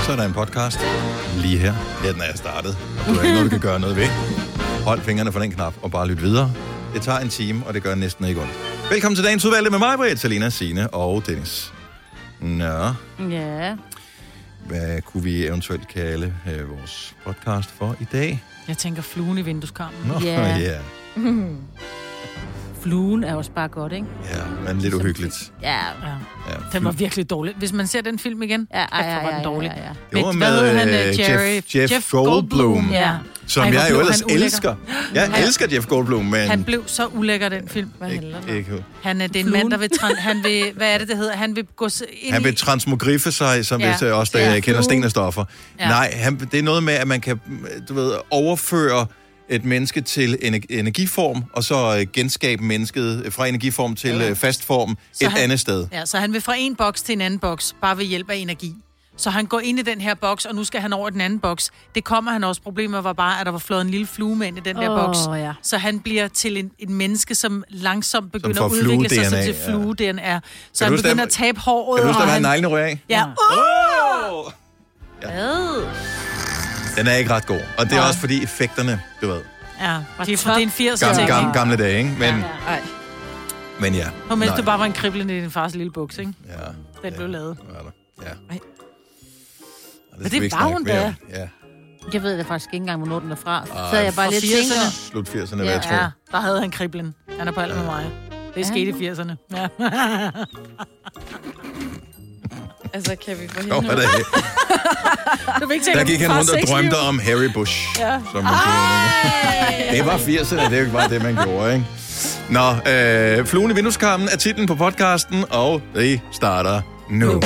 så er der en podcast lige her. Ja, den er startet. Du har ikke noget, du kan gøre noget ved. Hold fingrene for den knap og bare lyt videre. Det tager en time, og det gør næsten ikke ondt. Velkommen til dagens udvalgte med mig, Britt, Selina, Signe og Dennis. Nå. Ja. Hvad kunne vi eventuelt kalde vores podcast for i dag? Jeg tænker fluen i vindueskarmen. Nå, Ja. ja. Fluen er også bare godt, ikke? Ja, men lidt uhyggeligt. Ja. Ja. Den var virkelig dårlig. Hvis man ser den film igen, var den dårlig. Ja. Det var Hvad hed han? med Jeff Goldblum. Ja. Som Ej, hvor jeg jo blev ellers han ulækker. elsker. Jeg elsker Jeff Goldblum, men... Han blev så ulækker, den film. Hvad handler den om? ikke. Det er en mand, der vil... Han vil... Hvad er det hedder? Han vil gå ind Han vil transmogriffe sig, som hvis også der kender sten og stoffer. Ja. Nej, det er noget med, at man kan, overføre et menneske til energiform, og så genskabe mennesket fra energiform til fastform andet sted. Ja, så han vil fra en boks til en anden boks, bare ved hjælp af energi. Så han går ind i den her boks, og nu skal han over den anden boks. Det kommer han også. Problemet var bare, at der var flået en lille flue med ind i den der boks. Ja. Så han bliver til et menneske, som langsomt begynder at får udvikle sig flue-DNA, til flue-DNA. Så Kan han du begynder huske, at tabe håret. Kan du huske, og at han neglene ryger af? Ja. Den er ikke ret god. Og det er også fordi effekterne, du ved, Ja, det er en 80'er gamle dage, ikke? Men ja. Og mens det bare var en kriblen i din fars lille buks, ikke? Ja. Den blev lavet. Ja. Men det var hun da. Ja. Jeg ved da faktisk ikke engang, hvornår den er fra. Så jeg bare lidt tænker... Slut 80'erne, hvad jeg tror. Ja, der havde han kriblen. Han er på alder med mig. Det skete i 80'erne. Ja. Altså, kan vi få hende Jo, nu? Der gik han rundt og drømte om Harry Bush. Ja. Som man det var 80'erne, det er jo ikke bare det, man gjorde, ikke? Nå, Fluen i vindueskarmen er titlen på podcasten, og det starter nu.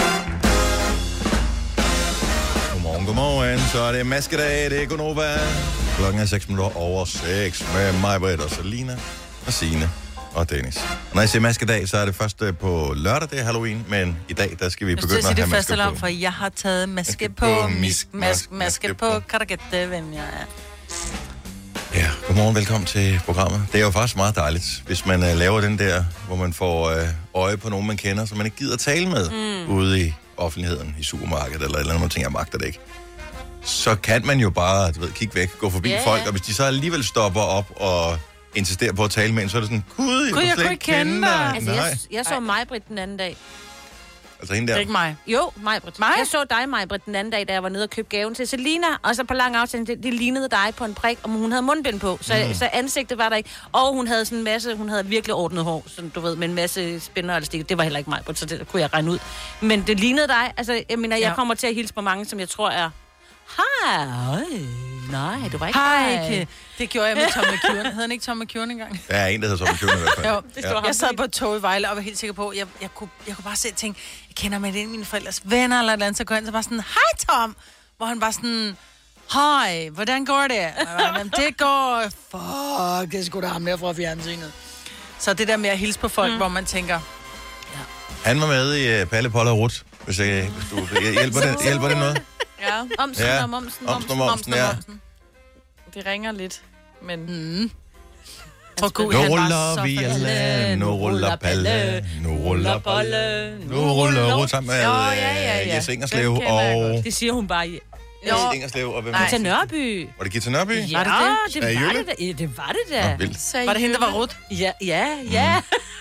Godmorgen. Så er det maskedag, det er Gonova. Klokken er 6:06 med mig, Britt og Selina og Signe og Dennis. Og når jeg siger maskedag, så er det først på lørdag, det er Halloween, men i dag, der skal vi begynde at have maske på. For jeg har taget maske på, maske på, kan du gætte, hvem jeg er? Ja, godmorgen, velkommen til programmet. Det er jo faktisk meget dejligt, hvis man laver den der, hvor man får øje på nogen, man kender, som man ikke gider tale med ude i offentligheden, i supermarkedet eller et eller andet, man tænker, jeg magter det ikke. Så kan man jo bare, kigge væk, gå forbi folk, og hvis de så alligevel stopper op og insisterer på at tale med en, så er det sådan, gud, jeg kunne slet ikke kende dig. Altså, jeg så Maj-Britt den anden dag. Altså hende der. Det er ikke mig. Jo, Maj-Britt. Jeg så dig, Maj-Britt, den anden dag, da jeg var nede og købte gaven til Selina, og så på lang afstand, det lignede dig på en prik, og hun havde mundbind på, så ansigtet var der ikke. Og hun havde sådan en masse, hun havde virkelig ordnet hår, sådan, du ved, med en masse spænder og stik. Det var heller ikke Maj-Britt, så det kunne jeg regne ud. Men det lignede dig. Altså, jeg mener, jeg kommer til at hilse på mange, som jeg tror er... Hej. Nej, du var ikke Hej. Det gjorde jeg med Tom McEwan. Hed han ikke Tom McEwan engang? Der er en, der hedder Tom McEwan i hvert fald. Jo, det stod jeg sad på et tog i Vejle og var helt sikker på, jeg kunne bare se ting. Jeg kender med det en af mine forældres venner eller et eller andet, så går han så bare sådan, hej Tom! Hvor han bare sådan, hej, hvordan går det? Det går, fuck, det er sgu da ham der fra fjernsynet. Så det der med at hilse på folk, hvor man tænker, Han var med i Palle, Polle og Ruth, hvis du hjælper det noget? Ja, Omsen, ja. det ringer lidt, men... Nu ruller vi alle, nu ruller Palle, nu ruller Polle, nu ruller Ruth sammen med Jes Ingerslev og... Det siger hun bare. Jes Ingerslev og hvem? Gita Nørby. Var det Gita Nørby? Ja, det var det da. Det var det da. Nå, vildt. var det hende, der var Ruth? Ja.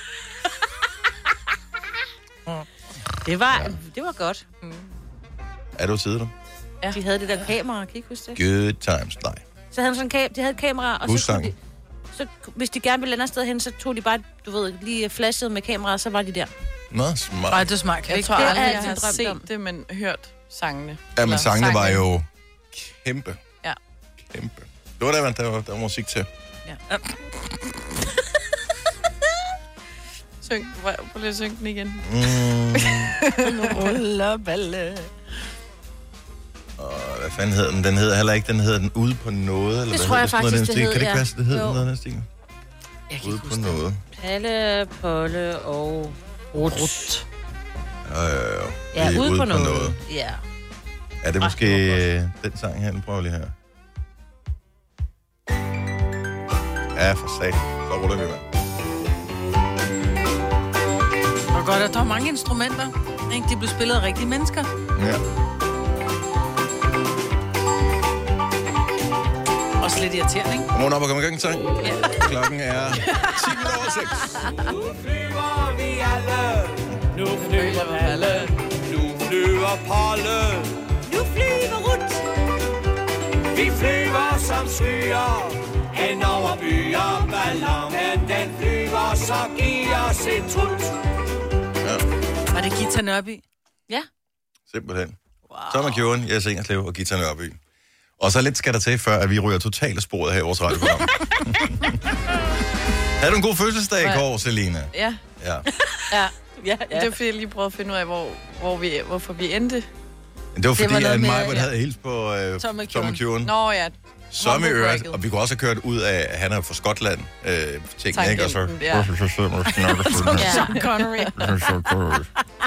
Det var godt. Er du til dig? Ja. De havde det der kamera, kan I ikke huske det? Good times, nej. Så havde de havde et kamera, og så hvis de gerne ville andet sted hen, så tog de bare, du ved, lige flashet med kamera, og så var de der. Nå, smart. Nej, det er smart. Jeg tror aldrig, jeg har drømt set om det, men hørt sangene. Ja, men sangene var jo kæmpe. Ja. Kæmpe. Det var der var musik til. Ja. Prøv lige at synge den igen. Ruller balle. Og hvad fanden hed den? Den hedder heller ikke, den hedder den Ude på noget. Eller Det hvad tror jeg hedder faktisk, det hed, Kan det ikke passe, det hedder Jo. noget af den stil? Ude på noget. Palle, Polle og Ruth. Ja, Vi er ude på noget. Ja. Er det måske den sang her? Nu prøver vi lige her. Ja, for sat. Så ruller vi, mand. Og godt, at der er mange instrumenter. Ikke? De blev spillet af rigtige mennesker. Ja. lidt irriterende, ikke? Godmorgen op og kom i gang, sang. Klokken er 10:06. Nu flyver vi alle. Nu flyver Palle. Nu flyver Polle. Nu flyver rundt. Vi flyver som skyer. Hen over byer. Ballonen den flyver, så giv os et trut. Var det Gita Nørby? Ja. Simpelthen. Wow. Så er man Kjøren, Jes Ingerslev og Gita Nørby. Og så lidt skal der til, før at vi ryger totalt af sporet her i vores radioprogram. Havde du en god fødselsdag i går, Selina? Ja. Ja. Ja. Det var fordi, jeg lige prøvede at finde ud af, hvorfor vi endte. Men det var fordi, noget at med- Majbert havde hils på Tom Kjøren. Nå ja. Som i øvrigt, Humble og vi kunne også have kørt ud af, at han er fra Skotland, ting, ikke? Og så... Ja. Sean Connery.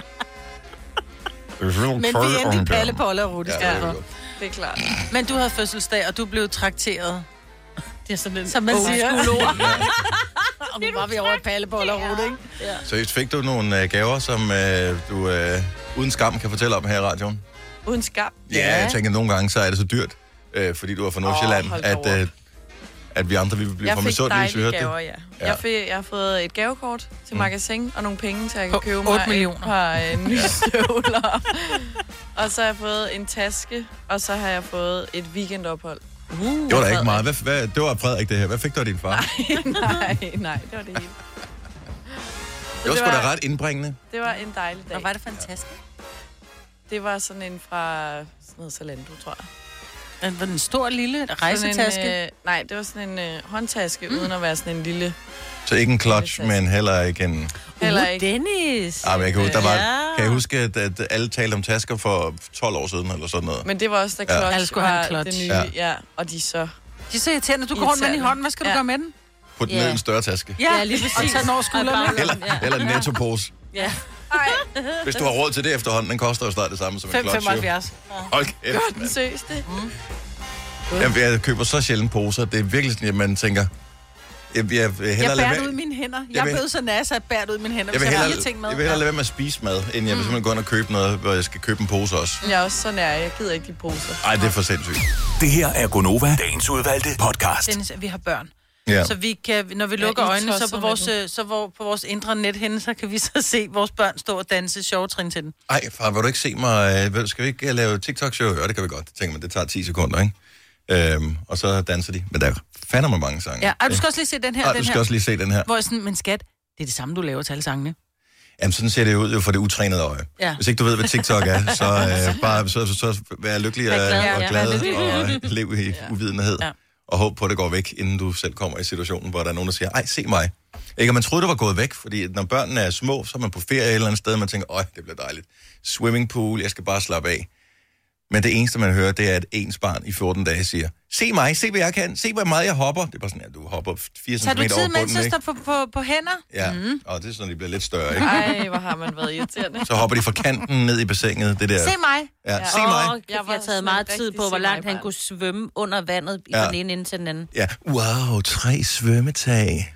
Men vi endte i Palle, Polle og Rudi. Ja, Ja. Det er klart. Men du havde fødselsdag, og du blev trakteret, Det er sådan en som man siger. oldschool-ord. Og nu var vi over i Palle, Polle og Rudi, ikke? Så fik du nogle gaver, som du uden skam kan fortælle om her i radioen? Uden skam. Ja, jeg tænker, at nogle gange så er det så dyrt, fordi du er fra Nordsjælland, hold da op. at vi andre vi vil blive Jeg for fik misundelige, hvis vi dejlige hørte gaver, det. ja. Ja. Jeg har fået et gavekort til magasin og nogle penge, så jeg kan På købe 8 mig millioner. et par nye støvler. Og så har jeg fået en taske, og så har jeg fået et weekendophold. Det var da ikke meget. Det var Frederik det her. Hvad fik du af din far? Nej, det var det hele. Det var sgu da ret indbringende. Det var en dejlig dag. Og var det fantastisk. Det var sådan en fra sådan noget Zalando, tror jeg. Var den en stor, lille rejsetaske? Sådan en, nej, det var sådan en håndtaske, uden at være sådan en lille... Så ikke en clutch, men heller ikke en... Heller ikke. Dennis. Ah, men jeg kan huske, der var... Ja. Kan jeg huske, at alle talte om tasker for 12 år siden, eller sådan noget? Men det var også, da Ja. clutch Alle skulle have var en clutch. det nye. Ja. Ja. Og de så... De er så irriterende. Du går rundt med den i hånden. Hvad skal du Ja. gøre med den? Put den ned i en større taske. Ja, lige præcis. Og tage den over skuldrene. Eller en nettopose. Ja. Hvis du har råd til det efterhånden, den koster jo snart det samme som en clutch. jo. 5,75. Hold kæft, Gør den mand. seriøst det? Jeg køber så sjældent poser. Det er virkelig sådan, at man tænker... Jeg Jeg hellere bærer lade det ud i være... mine hænder. Jeg Jeg vil- blev så næse, at jeg bærer det ud i mine hænder. Jeg vil Hvis jeg har hellere, fire ting med. jeg vil hellere lade være med at spise mad, end jeg vil simpelthen gå ind og købe noget, hvor jeg skal købe en pose også. Jeg er også så nær. Jeg gider ikke de poser. Ej, det er for sindssygt. Det her er Gonova, dagens udvalgte podcast. Dennis, vi har børn. Ja. Så vi kan, når vi lukker I øjnene, så tosser på med vores, på vores indre nethænde, så kan vi så se vores børn stå og danse sjove trin til den. Ej, far, vil du ikke se mig... Skal vi ikke lave TikTok-show? Ja, det kan vi godt. Det tænker man, det tager 10 sekunder, ikke? Og så danser de. Men der fander mig mange sange. Ja, og du skal også lige se den her. Ej, den du skal her, også lige se den her. hvor jeg sådan, men skat, det er det samme, du laver til alle sangene. Jamen, sådan ser det ud jo for det utrænede øje. Ja. Hvis ikke du ved, hvad TikTok er, så bare så vær lykkelig og glad, glad ja. og lev i uvidenhed. Ja. Og håb på, at det går væk, inden du selv kommer i situationen, hvor der er nogen, der siger, ej, se mig. Ikke, og man troede, det var gået væk, fordi når børnene er små, så er man på ferie et eller andet sted, og man tænker, øj, det bliver dejligt. Swimmingpool, jeg skal bare slappe af. Men det eneste, man hører, det er, at ens barn i 14 dage siger, se mig, se hvad jeg kan, se hvor meget jeg hopper. Det er bare sådan, at du hopper 4 cm Tager du over tid, bunden, mens jeg ikke? står på hænder? Ja, og det er sådan, de bliver lidt større, ikke? Ej, hvor har man været irriterende. Så hopper de fra kanten ned i bassinet, det der. Se mig. Ja, se mig. Jeg har taget meget tid på, hvor langt han kunne svømme under vandet i den ene ende til den anden. Ja, wow, 3 svømmetag.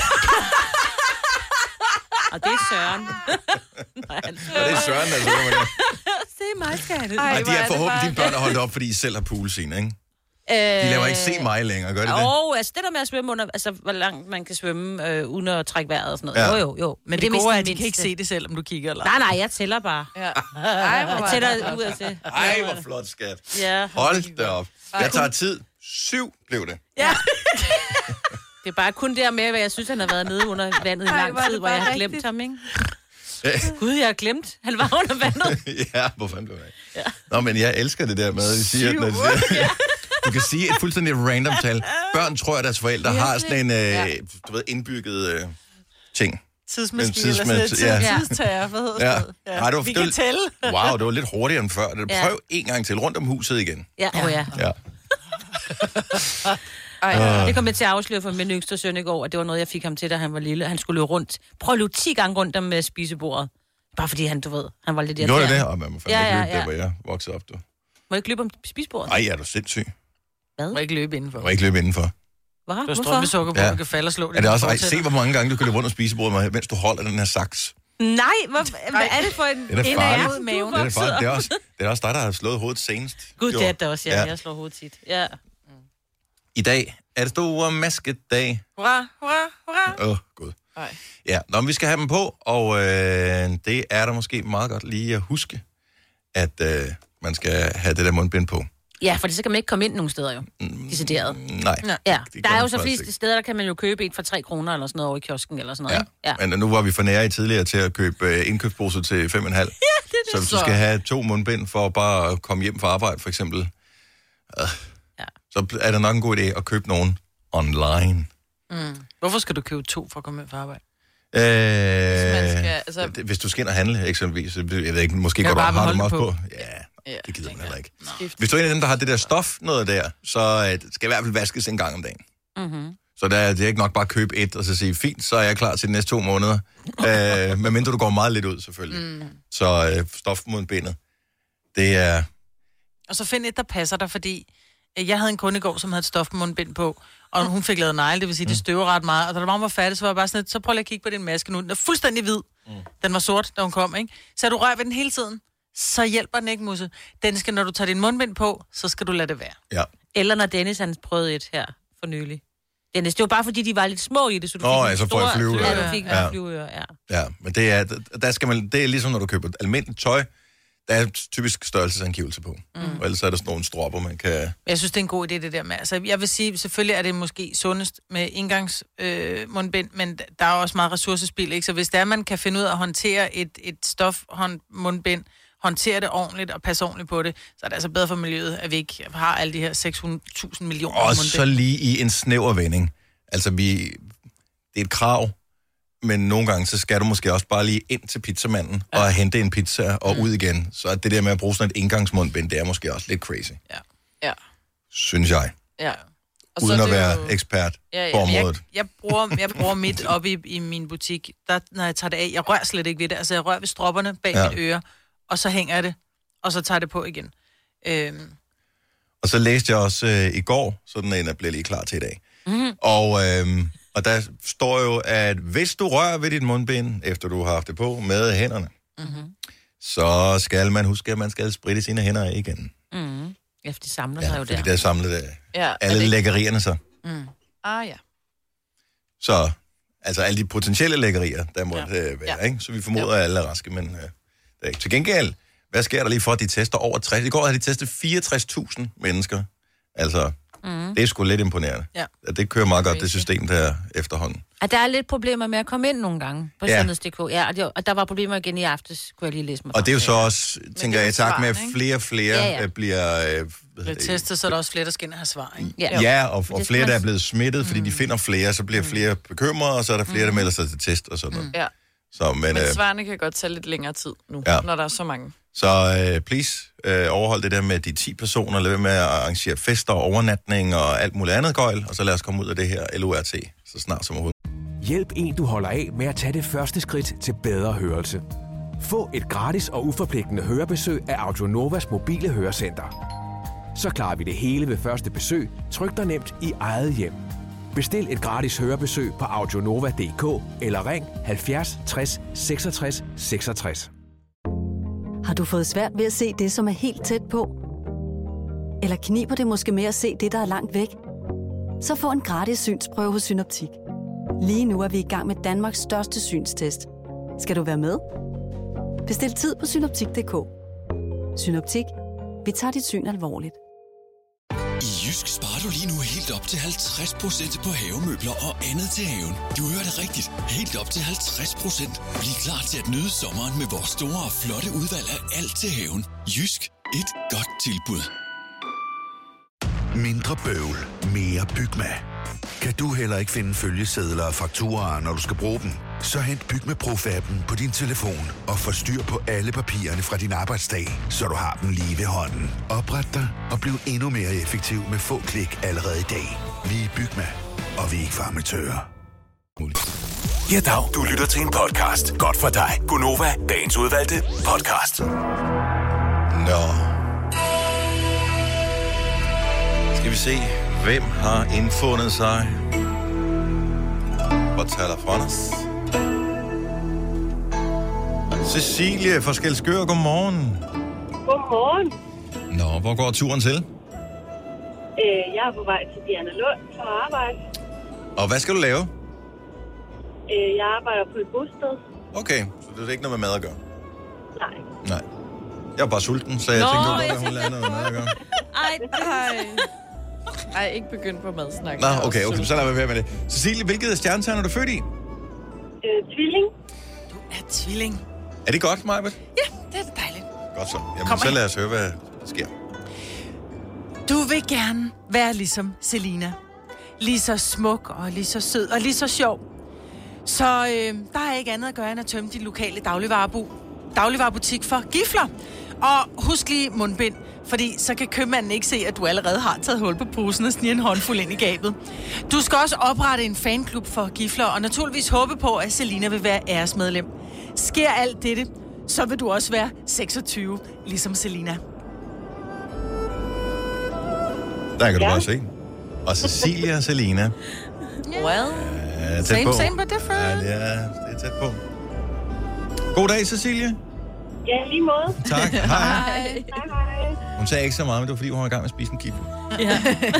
Og det er Søren. Nej, Og det er Søren, der svømmer der. se mig, skal Ej, de er forhåbentlig dine børn er holdt op, fordi I selv har poolscene, ikke? De laver ikke se mig længere, gør de det? Altså det der med at svømme under, altså hvor langt man kan svømme uden at trække vejret og sådan noget. Ja. Jo. Men det gode er, at de kan ikke se det selv, om du kigger. Eller? Nej, jeg tæller bare. Ja. Ej, hvor Jeg var tæller ud af til. Ej, hvor flot, skat. Ja. Hold da op. Jeg tager tid. 7 blev det. Det er bare kun der med, hvad jeg synes, han har været nede under vandet i lang hvor er det tid, hvor jeg bare har glemt rigtigt. ham, ikke? Gud, jeg har glemt. Han var under vandet. Ja, hvor fanden blev det? Ja. Nå, men jeg elsker det der med, at de siger, når de siger, du kan sige et fuldstændig random tal. Børn tror, at deres forældre har sådan en, du ved, indbygget ting. Tidsmaskine En eller sådan noget. ja. Tidstager, hvad hedder Ja. sådan noget? Nej, det var, Vi det var- kan tælle. Wow, det var lidt hurtigere end før. Ja. Prøv en gang til rundt om huset igen. Ja, ja. Ja. Ej, det kom jeg til at afsløre for min yngste søn i går, at det var noget, jeg fik ham til, da han var lille. Han skulle løbe rundt. Prøv at løbe 10 gange rundt om spisebordet. Bare fordi han, du ved, han var lidt irriterende. Gjorde det det? Og man må fandme Ja, ikke ja, løbe der, ja. hvor jeg voksede op. Du. Må jeg ikke løbe om spisebordet? Ej, er du sindssyg? Må ikke løbe indenfor. Du må ikke løbe indenfor. Hvad? Du har Hvorfor? strømpesukker på, Ja. du kan falde og slå det. Er det også, se, hvor mange gange du kan løbe rundt om spisebordet, mens du holder den her saks. Nej, hvad er det for en... Det er da en farligt. mod maven? Det er, det, er også dig, der har slået hovedet senest. Gud, Jo. det er det også, ja. Ja. Jeg slår hovedet tit. Ja. I dag er det store maskedag. Hurra, hurra, hurra. Gud. Nej. Ja, vi skal have dem på, og det er der måske meget godt lige at huske, at man skal have det der mundbind på. Ja, for så kan man ikke komme ind nogen steder jo. Decideret. Nej. Ja, det der kan er jo man så faktisk fleste steder, der kan man jo købe et for 3 kroner eller sådan noget over i kiosken eller sådan noget. Ja. Ikke? Ja. Men nu var vi for nære i tidligere til at købe indkøbsposer til 5,5. Ja, så hvis du skal have 2 mundbind for bare at komme hjem fra arbejde, for eksempel, så er det nok en god idé at købe nogen online. Hvorfor skal du købe 2 for at komme hjem fra arbejde? Hvis du skal ind og handle, eksempelvis. Jeg ved ikke, måske går du bare har du beholde også på. Ja, det gider man heller ikke. Skift. Hvis du er en af dem, der har det der stof, noget der, så skal i hvert fald vaskes en gang om dagen. Mm-hmm. Så det er ikke nok bare at købe et, og så sige, fint, så er jeg klar til de næste 2 måneder. Medmindre du går meget lidt ud, selvfølgelig. Så stofmundbindet, det er... Og så find et, der passer dig, fordi jeg havde en kunde i går, som havde et stofmundbind på, og hun fik lavet negle, det vil sige, det støver ret meget. Og da der var færdig, så var jeg bare sådan, så prøv lige at kigge på din maske nu. Den er fuldstændig hvid. Den var sort, da hun kom, ikke? Så du rører ved den hele tiden, så hjælper den ikke, Musse. Den skal, når du tager din mundbind på, så skal du lade det være. Ja. Eller når Dennis han prøvede et her for nylig. Dennis, det var bare fordi, de var lidt små i det, så du fik så får jeg flyve. Ja, du fik flyveører, Ja, men det er ligesom, når du køber almindeligt tøj, der er typisk størrelsesangivelse på. Og ellers er der sådan nogle stropper, man kan... Jeg synes, det er en god idé, det der med. Altså, jeg vil sige, selvfølgelig er det måske sundest med indgangsmundbind, men der er også meget ressourcespil, ikke? Så hvis det er, man kan finde ud af at håndtere et stofmundbind, håndtere det ordentligt og passe ordentligt på det, så er det altså bedre for miljøet, at vi ikke har alle de her 600.000 millioner Og mundbind. så lige i en snæver vending. Altså, det er et krav, men nogle gange, så skal du måske også bare lige ind til pizzamanden og hente en pizza og ud igen. Så det der med at bruge sådan et indgangsmundbind, det er måske også lidt crazy. Ja. Synes jeg. Ja. Og Uden så at er det være jo... ekspert på området. Jeg bruger mit op i min butik, der, når jeg tager det af, jeg rører slet ikke ved det. Altså, jeg rører ved stropperne bag mit øre, og så hænger jeg det, og så tager jeg det på igen. Og så læste jeg også i går, sådan en, der bliver lige klar til i dag. Mm-hmm. Og der står jo, at hvis du rører ved dit mundbind, efter du har haft det på med hænderne, så skal man huske, at man skal spritte sine hænder af igen. Mm-hmm. Ja, for de samler sig jo der. fordi der er samlet Ja, alle lækkerierne så. Ja. Så, altså alle de potentielle lækkerier, der må være, ikke? Så vi formoder, at alle er raske, men det er ikke. Til gengæld, hvad sker der lige for, at de tester over 60? I går havde de testet 64.000 mennesker. Altså, det er sgu lidt imponerende. Ja. Det kører meget godt, det system der efterhånden. At der er lidt problemer med at komme ind nogle gange på sundheds.dk. Ja, og der var problemer igen i aftes, kunne jeg lige læse mig. Og det er jo så også, tænker jeg, i takt med, at flere og flere bliver... testet, så er der også flere, der skal ind og have svar, ikke? Ja, og flere, der er blevet smittet, fordi de finder flere, så bliver flere bekymrede, og så er der flere, der melder sig til test og sådan noget. Ja. Så, men svarene kan godt tage lidt længere tid nu, når der er så mange. Så please, overhold det der med de 10 personer, lad være med at arrangere fester, overnatning og alt muligt andet gøjl, og så lad os komme ud af det her LORT så snart som overhovedet. Hjælp en, du holder af med at tage det første skridt til bedre hørelse. Få et gratis og uforpligtende hørebesøg af Audionovas mobile hørecenter. Så klarer vi det hele ved første besøg, tryk dig nemt i eget hjem. Bestil et gratis hørebesøg på audionova.dk eller ring 70 60 66 66. Har du fået svært ved at se det, som er helt tæt på? Eller kniber det måske med at se det, der er langt væk? Så få en gratis synsprøve hos Synoptik. Lige nu er vi i gang med Danmarks største synstest. Skal du være med? Bestil tid på synoptik.dk. Synoptik. Vi tager dit syn alvorligt. I Jysk sparer du lige nu helt op til 50% på havemøbler og andet til haven. Du hørte rigtigt. Helt op til 50%. Bliv klar til at nyde sommeren med vores store og flotte udvalg af alt til haven. Jysk. Et godt tilbud. Mindre bøvl. Mere Bygma. Kan du heller ikke finde følgesedler og fakturaer, når du skal bruge dem? Så hent Bygma Pro-appen på din telefon og få styr på alle papirerne fra din arbejdsdag, så du har dem lige ved hånden. Opret dig og bliv endnu mere effektiv med få klik allerede i dag. Vi er Bygma, og vi er ikke farmatører. Ja, dag. Du lytter til en podcast. Godt for dig. Gunova, dagens udvalgte podcast. Nå. Skal vi se, hvem har indfundet sig på telefonen? Cecilie fra Skælskør, godmorgen. Godmorgen. Nå, hvor går turen til? Jeg er på vej til Diana Lund for at arbejde. Og hvad skal du lave? Jeg arbejder på et bosted. Okay, så det er ikke noget med mad at gøre? Nej. Jeg er bare sulten, så jeg tænkte, at hun lader noget med mad at gøre. Ej, ikke begyndt på madsnak. Nå, okay, så lad mig være med det. Cecilie, hvilket stjernetegn er du født i? Tvilling. Du er tvilling. Er det godt, Majbert? Ja, det er dejligt. Godt så. Jamen, så lad os høre, hvad der sker. Du vil gerne være ligesom Selina. Lige så smuk og lige så sød og lige så sjov. Så der er ikke andet at gøre end at tømme din lokale dagligvarebutik for gifler. Og husk lige mundbind, fordi så kan købmanden ikke se, at du allerede har taget hul på posen og sniger en håndfuld ind i gabet. Du skal også oprette en fanklub for gifler, og naturligvis håbe på, at Selina vil være æresmedlem. Sker alt dette, så vil du også være 26, ligesom Selina. Der kan du bare se. Og Cecilia og Selina. Well, same but different. Ja, det er tæt på. God dag, Cecilie. Ja, lige måde. Tak. Hej. Hej. Hun sagde ikke så meget, men det var fordi, hun var i gang med at spise en kippe. ja.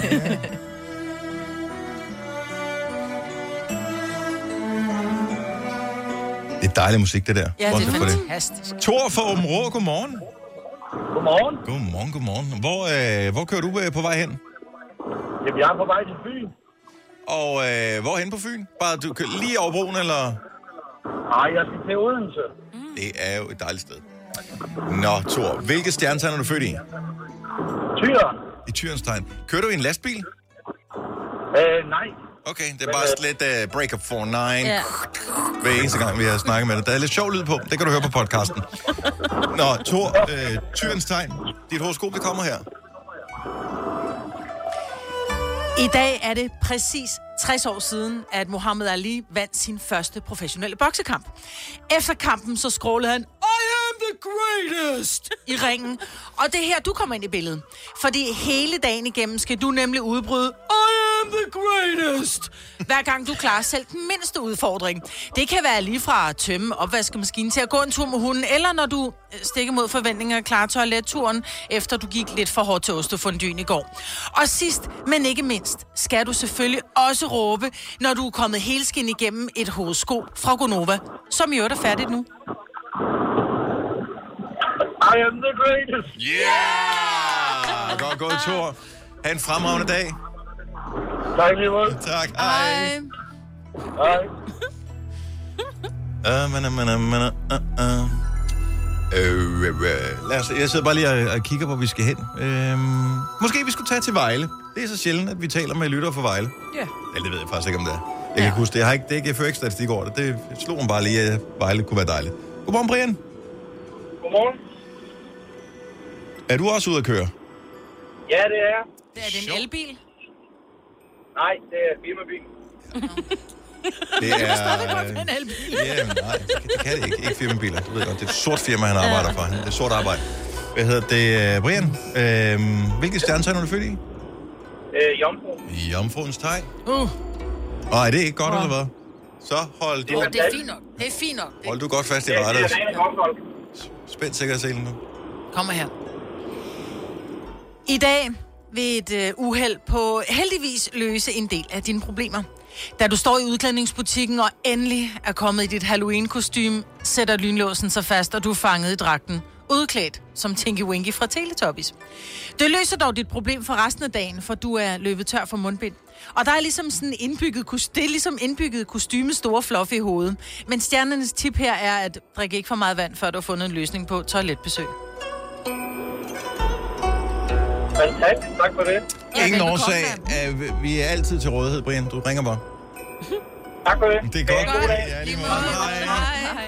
Det er dejlig musik, det der. Ja, det er for fantastisk. Thor fra Åbenrå, godmorgen. Godmorgen. Godmorgen. Hvor kører du på vej hen? Jamen, jeg er på vej til Fyn. Og hvorhen på Fyn? Bare du kører lige over broen, eller? Nej, jeg skal til Odense. Det er jo et dejligt sted. Nå, Thor, hvilke stjernetegn er du født i? Tyren. I Tyrens tegn. Kører du i en lastbil? Nej. Okay, det er bare lidt break up for 9. Yeah. Hver eneste gang, vi har snakket med dig. Der er lidt sjov lyd på. Det kan du høre på podcasten. Nå, Thor, Tyrens tegn. Dit horoskop, det kommer her. I dag er det præcis 60 år siden, at Muhammad Ali vandt sin første professionelle boksekamp. Efter kampen så skrålede han, I am the greatest, i ringen. Og det her, du kommer ind i billedet. Fordi hele dagen igennem skal du nemlig udbryde, I am the greatest, hver gang du klarer selv den mindste udfordring. Det kan være lige fra at tømme opvaskemaskinen til at gå en tur med hunden, eller når du stikker mod forventninger klarer toiletturen, efter du gik lidt for hårdt til ostefondyen i går. Og sidst, men ikke mindst, skal du selvfølgelig også råbe, når du er kommet helskin igennem et horoskop fra Gonova, som i øvrigt er færdigt nu. I am the greatest. Yeah! Godt gået, Thor. Ha' en fremragende dag. Tak lige måde. Tak. Hej. Hej. Jeg sidder bare lige og kigger på, hvor vi skal hen. Måske vi skulle tage til Vejle. Det er så sjældent, at vi taler med lyttere fra Vejle. Ja. Eller det ved jeg faktisk ikke, om det er. Jeg kan ikke huske det. Jeg fører ikke statistik over det. Det slog mig bare lige, at Vejle kunne være dejligt. Godmorgen, Brian. Godmorgen. Er du også ude at køre? Ja, det er jeg. Det er det en elbil? Nej, det er firmabil. Det er... en elbil. Ja, nej, det kan det ikke. Ikke firmabiler. Du ved godt, det er et sort firma, han arbejder for. Det er sort arbejde. Hvad hedder det, Brian? Hvilket stjernetegn er du født i? Jomfru. Jomfruens tegn. Og er det ikke godt, eller hvad? Så hold du... Det er fint nok. Det er fint nok. Hold du godt fast i rettet. Det er godt. Spænd sikkerhedsselen nu. Kommer her. I dag vil et uheld på heldigvis løse en del af dine problemer. Da du står i udklædningsbutikken og endelig er kommet i dit Halloween-kostume, sætter lynlåsen sig fast, og du er fanget i dragten. Udklædt som Tinky Winky fra Teletubbies. Det løser dog dit problem for resten af dagen, for du er løbet tør for mundbind. Og der er ligesom sådan indbygget kostyme store fluff i hovedet. Men stjernernes tip her er at drikke ikke for meget vand, før du har fundet en løsning på toiletbesøg. Fantastisk, tak for det. Ja, ingen årsag. Vi er altid til rådighed, Brian. Du ringer bare. Tak for det. Det er godt. God dag. Ja, lige måde. Hej.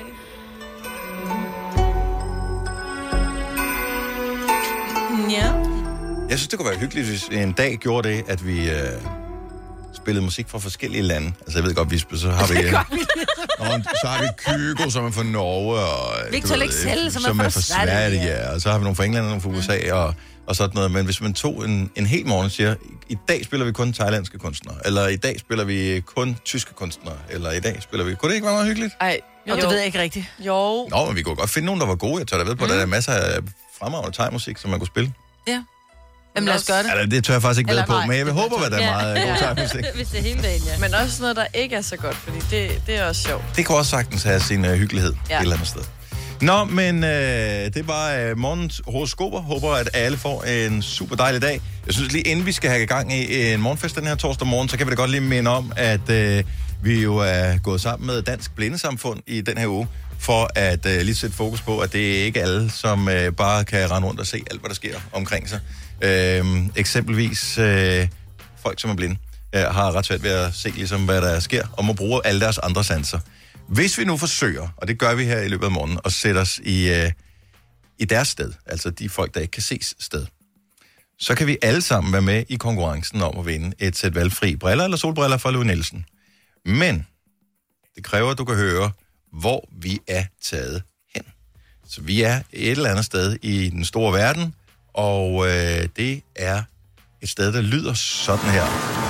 Ja. Jeg synes, det kunne være hyggeligt, hvis en dag gjorde det, at vi spillede musik fra forskellige lande. Altså, jeg ved godt, så har vi... så har vi Kygo, som er fra Norge, og... Victor Lexell, som er fra Sverige, ja. Og så har vi nogle fra England og nogle fra USA, og sådan noget. Men hvis man tog en hel morgen og siger, i dag spiller vi kun thailandske kunstnere, eller i dag spiller vi kun tyske kunstnere, eller i dag spiller vi... Kunne det ikke være meget hyggeligt? Ej, Jo, det ved jeg ikke rigtigt. Jo. Nå, men vi kunne godt finde nogen, der var gode. Jeg tør da ved på, der er masser af fremragende thai-musik, som man kunne spille. Ja. Jamen lad os gøre det. Altså, det tør jeg faktisk ikke ved på, nej, men jeg håber, at der er meget god tegmusik. Hvis det er hele dagen, ja. Men også noget, der ikke er så godt, fordi det er også sjovt. Det kan også sagtens have sin hyggelighed et eller andet sted. Nå, men det var morgens horoskoper. Håber, at alle får en super dejlig dag. Jeg synes lige, inden vi skal have i gang i en morgenfest den her torsdag morgen, så kan vi da godt lige minde om, at vi jo er gået sammen med Dansk Blindesamfund i den her uge, for at lige sætte fokus på, at det er ikke alle, som bare kan rende rundt og se alt, hvad der sker omkring sig. Eksempelvis folk, som er blinde, har ret svært ved at se, ligesom, hvad der sker, og må bruge alle deres andre sanser. Hvis vi nu forsøger, og det gør vi her i løbet af morgenen, at sætte os i deres sted, altså de folk, der ikke kan ses sted, så kan vi alle sammen være med i konkurrencen om at vinde et sæt valgfri briller eller solbriller fra Louis Nielsen. Men det kræver, at du kan høre, hvor vi er taget hen. Så vi er et eller andet sted i den store verden, og det er et sted, der lyder sådan her.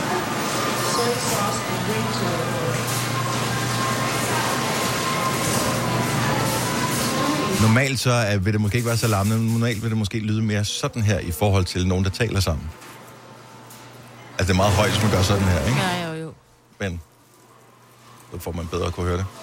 Normalt så vil det måske ikke være så larmende, normalt vil det måske lyde mere sådan her i forhold til nogen, der taler sammen. Altså det er meget højt, hvis man gør sådan her, ikke? Ja, jo. Men så får man bedre at kunne høre det.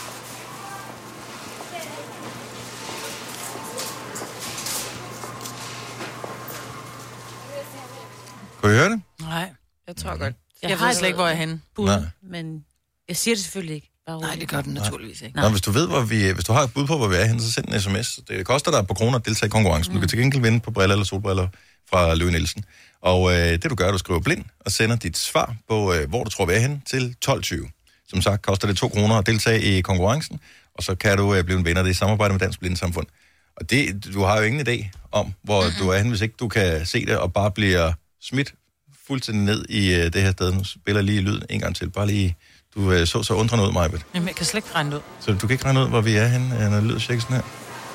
Kan I høre det? Nej, jeg tror godt. Jeg ved slet ikke, hvor jeg er henne. Men jeg siger det selvfølgelig ikke. Nej, det gør den naturligvis ikke. Nå, hvis du ved, hvis du har et bud på, hvor vi er henne, så send en sms. Det koster dig på kroner at deltage i konkurrencen. Du kan til gengæld vinde på briller eller solbriller fra Louis Nielsen. Og det du gør, du skriver blind og sender dit svar på, hvor du tror, vi er henne, til 12.20. Som sagt, koster det 2 kroner at deltage i konkurrencen, og så kan du blive en vinder. Det er i samarbejde med Dansk Blindesamfund. Og du har jo ingen idé om, hvor du er henne, hvis ikke du kan se det, og bare bliver smidt fuldstændig ned i det her sted. Nu spiller lige lyden en gang til. Bare lige, du så undrende ud, Majbet. Jamen, jeg kan slet ikke regne ud. Så du kan ikke regne ud, hvor vi er henne, når det lyder cirka sådan her?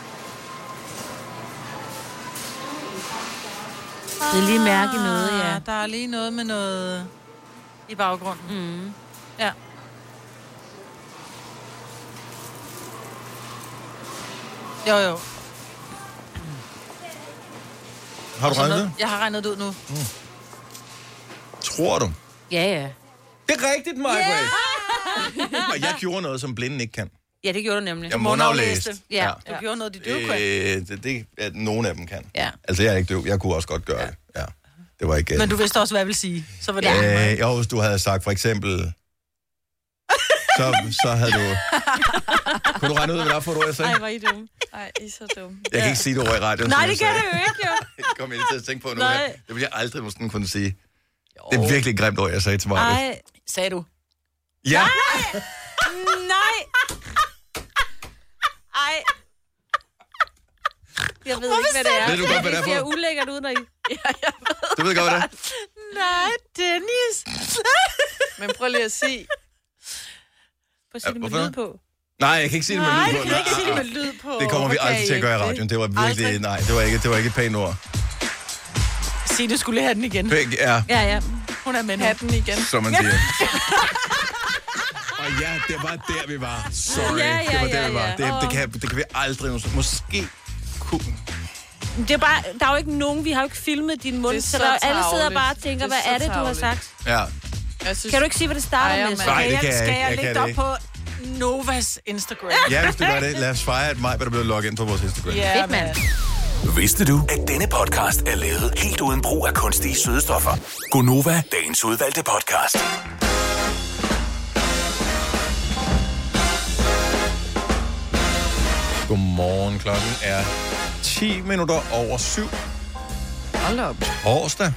Det er lige mærke noget, ja. Der er lige noget med noget i baggrunden. Mm. Ja. Jo. Har du regnet det? Jeg har regnet det ud nu. Tror du? Ja. Det er rigtigt, Majbet. Og jeg gjorde noget, som blinden ikke kan. Ja, det gjorde du nemlig. Jeg mundaflæste. Ja. Du gjorde noget, de døve kan. Det at nogen af dem kan. Ja. Altså, jeg er ikke døv. Jeg kunne også godt gøre det. Ja. Det var ikke... Men du vidste også, hvad jeg ville sige. Så var det jo, hvis du havde sagt for eksempel... Så havde du... Kunne du regne ud, hvad der er for et ord, jeg sagde? Ej, hvor I dumme. Ej, I er så dumme. Jeg kan ikke sige det ord i radioen. Nej, det kan du jo ikke, jo. Det kommer jeg til at tænke på nu. Nej. Det vil jeg aldrig måske kunne sige. Det er virkelig et grimt ord, jeg sagde til mig. Ej. Sagde du? Ja. Nej. Ej. Jeg ved ikke, hvad det er. Ved du godt, hvad det er for? Det ser ulækkert ud, når I... Ja, jeg ved. Du ved godt, hvad det er? Nej, Dennis. Men prøv lige at sige. Prøv at sige det med lyd på. Nej, jeg kan ikke sige det med lyd på. Nej, du kan ikke sige det med lyd på. Det kommer vi aldrig til at gøre i radioen. Det var virkelig... Nej, det var ikke et pænt ord. Sig, du skulle have den igen. Ja. Ja. Hun er med nu. Ha' den igen. Som man siger. Og ja, det var der, vi var. Sorry, det var der, vi var. Det kan vi aldrig... Måske kunne... Det er bare, der er jo ikke nogen, vi har jo ikke filmet din mund, så der, alle sidder bare og tænker, hvad er det, du har sagt? Ja. Kan du ikke sige, hvad det starter med? Nej, det kan jeg ikke. Skal jeg lægge det op på Novas Instagram? Ja, hvis du gør det. Lad os fejre, at mig, hvad der bliver logget ind på vores Instagram. Ja, mand. Vidste du, at denne podcast er lavet helt uden brug af kunstige sødestoffer? Gonova, dagens udvalgte podcast. Godmorgen, klokken er 10 minutter over 7. Hold op. Torsdag,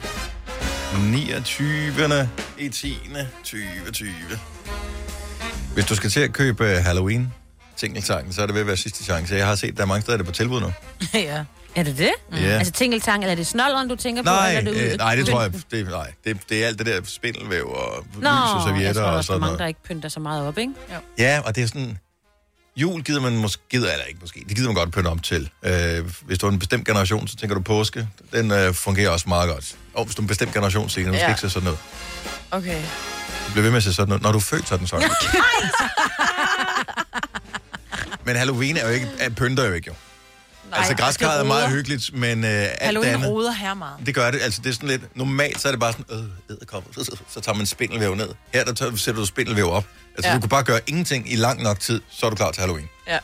29. i 10. 2020. Hvis du skal til at købe Halloween tingeltangen, så er det ved at være sidste chance. Jeg har set, der er mange steder, der er på tilbud nu. Ja. Er det det? Ja. Altså tingeltang, eller er det snolderen, du tænker på? Nej, eller nej, det tror jeg. Det er alt det der spindelvæv og lys og servietter og sådan noget. mange, der ikke pynter så meget op, ikke? Ja, og det er sådan... Jul gider man måske... Eller ikke måske. Det gider man godt pynte om til. Hvis du er en bestemt generation, så tænker du påske. Den fungerer også meget godt. Og hvis du er en bestemt generation, så måske ikke se sådan noget. Okay. Du bliver ved med at se sådan noget. Når du er født, så er den sådan. Men Halloween er jo ikke... Pynter jo ikke, jo. Altså, græskarret er meget hyggeligt, men alt det Halloween andet... roder her meget. Det gør det. Altså, det er sådan lidt... Normalt, så er det bare sådan... Edderkopper. Så tager man spindelvæv ned. Her, der sætter du spindelvæv op. Altså, du kan bare gøre ingenting i lang nok tid, så er du klar til Halloween. Ja.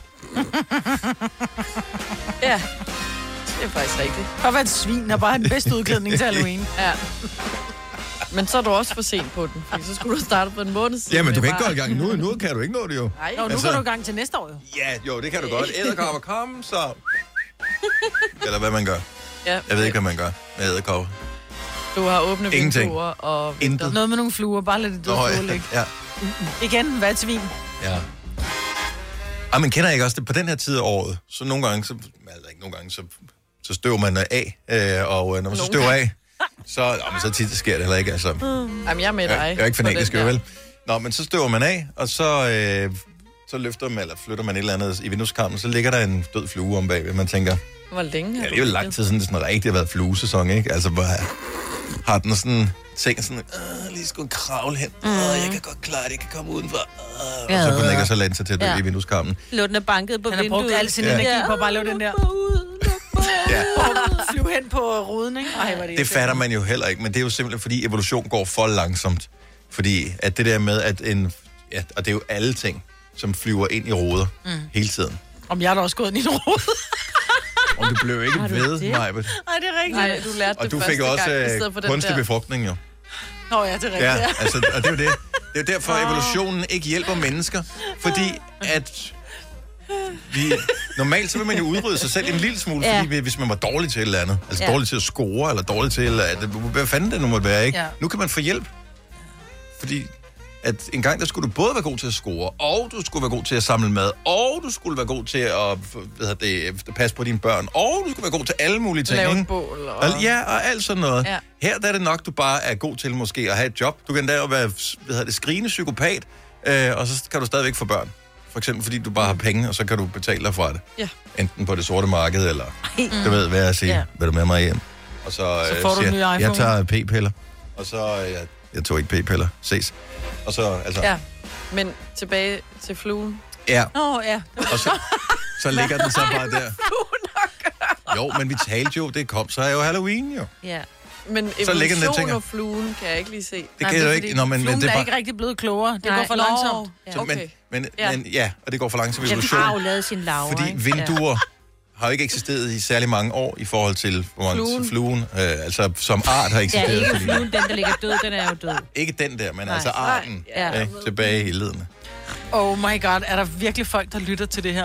Ja. Det er faktisk rigtigt. Og være et svin og bare have den bedste udklædning til Halloween. Ja. Men så er du også for sent på den, fordi så skulle du starte på en måned siden. Jamen, du kan ikke gå i gang nu. Nu kan du ikke nå det jo. Nej, nu går du i gang til næste år jo. Ja, jo, det kan du godt. Edderkopper, kom, så... Eller hvad man gør. Ja. Jeg ved ikke, hvad man gør med edderkopper. Du har åbne vinduer og Intet. Noget med nogle fluer, bare lidt det døde fluer ligge. Ja. Igen, hvad er svin? Ja. Men kender jeg ikke også det? På den her tid af året, så nogle gange, så støver man af, og når man så støver af, så tit sker det heller ikke, altså. Jamen, jeg er med dig. Jeg er ikke fanatisk, vel? Nå, men så støver man af, og så løfter man, eller flytter man et eller andet i vindueskarmen, så ligger der en død flue om bagved, man tænker... Hvor længe har det er jo lang tid siden, det sådan rigtig har været fluesæson, ikke? Altså, bare har den sådan ting sådan, lige skulle kravle hen, jeg kan godt klare det, jeg kan komme udenfor, og så kunne den ikke så lande sig til at dø i vindueskarmen. Låten er banket på vinduet. Han har brugt al sin energi på at bare lave den der. Ja. Og flyve hen på ruden, ikke? Ej, var Det fatter man jo heller ikke, men det er jo simpelthen, fordi evolution går for langsomt. Fordi at det der med, at og det er jo alle ting, som flyver ind i ruder hele tiden. Om jeg er da også gået ind i en rude. Og du blev ikke ved, Majbet. Nej, det er rigtigt. Nej, du lærte og det du første fik også gang, kunstig befrugtning, jo. Nå ja, det er rigtigt. Ja, altså, og det er jo det. Det er jo derfor, evolutionen ikke hjælper mennesker. Fordi at... Normalt så vil man jo udrydde sig selv en lille smule, fordi hvis man var dårlig til et eller andet, altså dårlig til at score, eller dårlig til, hvad fanden det nu måtte være, ikke? Ja. Nu kan man få hjælp. Fordi at en gang der skulle du både være god til at score, og du skulle være god til at samle mad, og du skulle være god til at passe på dine børn, og du skulle være god til alle mulige ting. Lave ikke? et bål. Og... Ja, og alt sådan noget. Ja. Her der er det nok, du bare er god til måske at have et job. Du kan da være skrigende psykopat, og så kan du stadigvæk få børn. For eksempel fordi du bare har penge, og så kan du betale dig fra det. Ja. Enten på det sorte marked, eller du ved, hvad jeg siger. Vil du med mig hjem? Og så får du en ny iPhone. Jeg tager p-piller. Og så, jeg tog ikke p-piller. Ses. Og så, altså... Ja, men tilbage til fluen. Ja. Ja. Og så ligger den så bare der. Jo, men vi talte jo, det kom, så er jo Halloween jo. Ja. Men evolution og fluen kan jeg ikke lige se. Det kan jeg ikke. Men fluen er ikke rigtig blevet klogere. Det går for langsomt. Ja. Okay. Men og det går for langsomt evolution. Den har jo lavet sin larver. Fordi vinduer har jo ikke eksisteret i særlig mange år i forhold til fluen. Altså som art har eksisteret. Ja, ikke fluen, den der ligger død, den er jo død. Ikke den der, men altså arten tilbage i ledene. Oh my god, er der virkelig folk, der lytter til det her?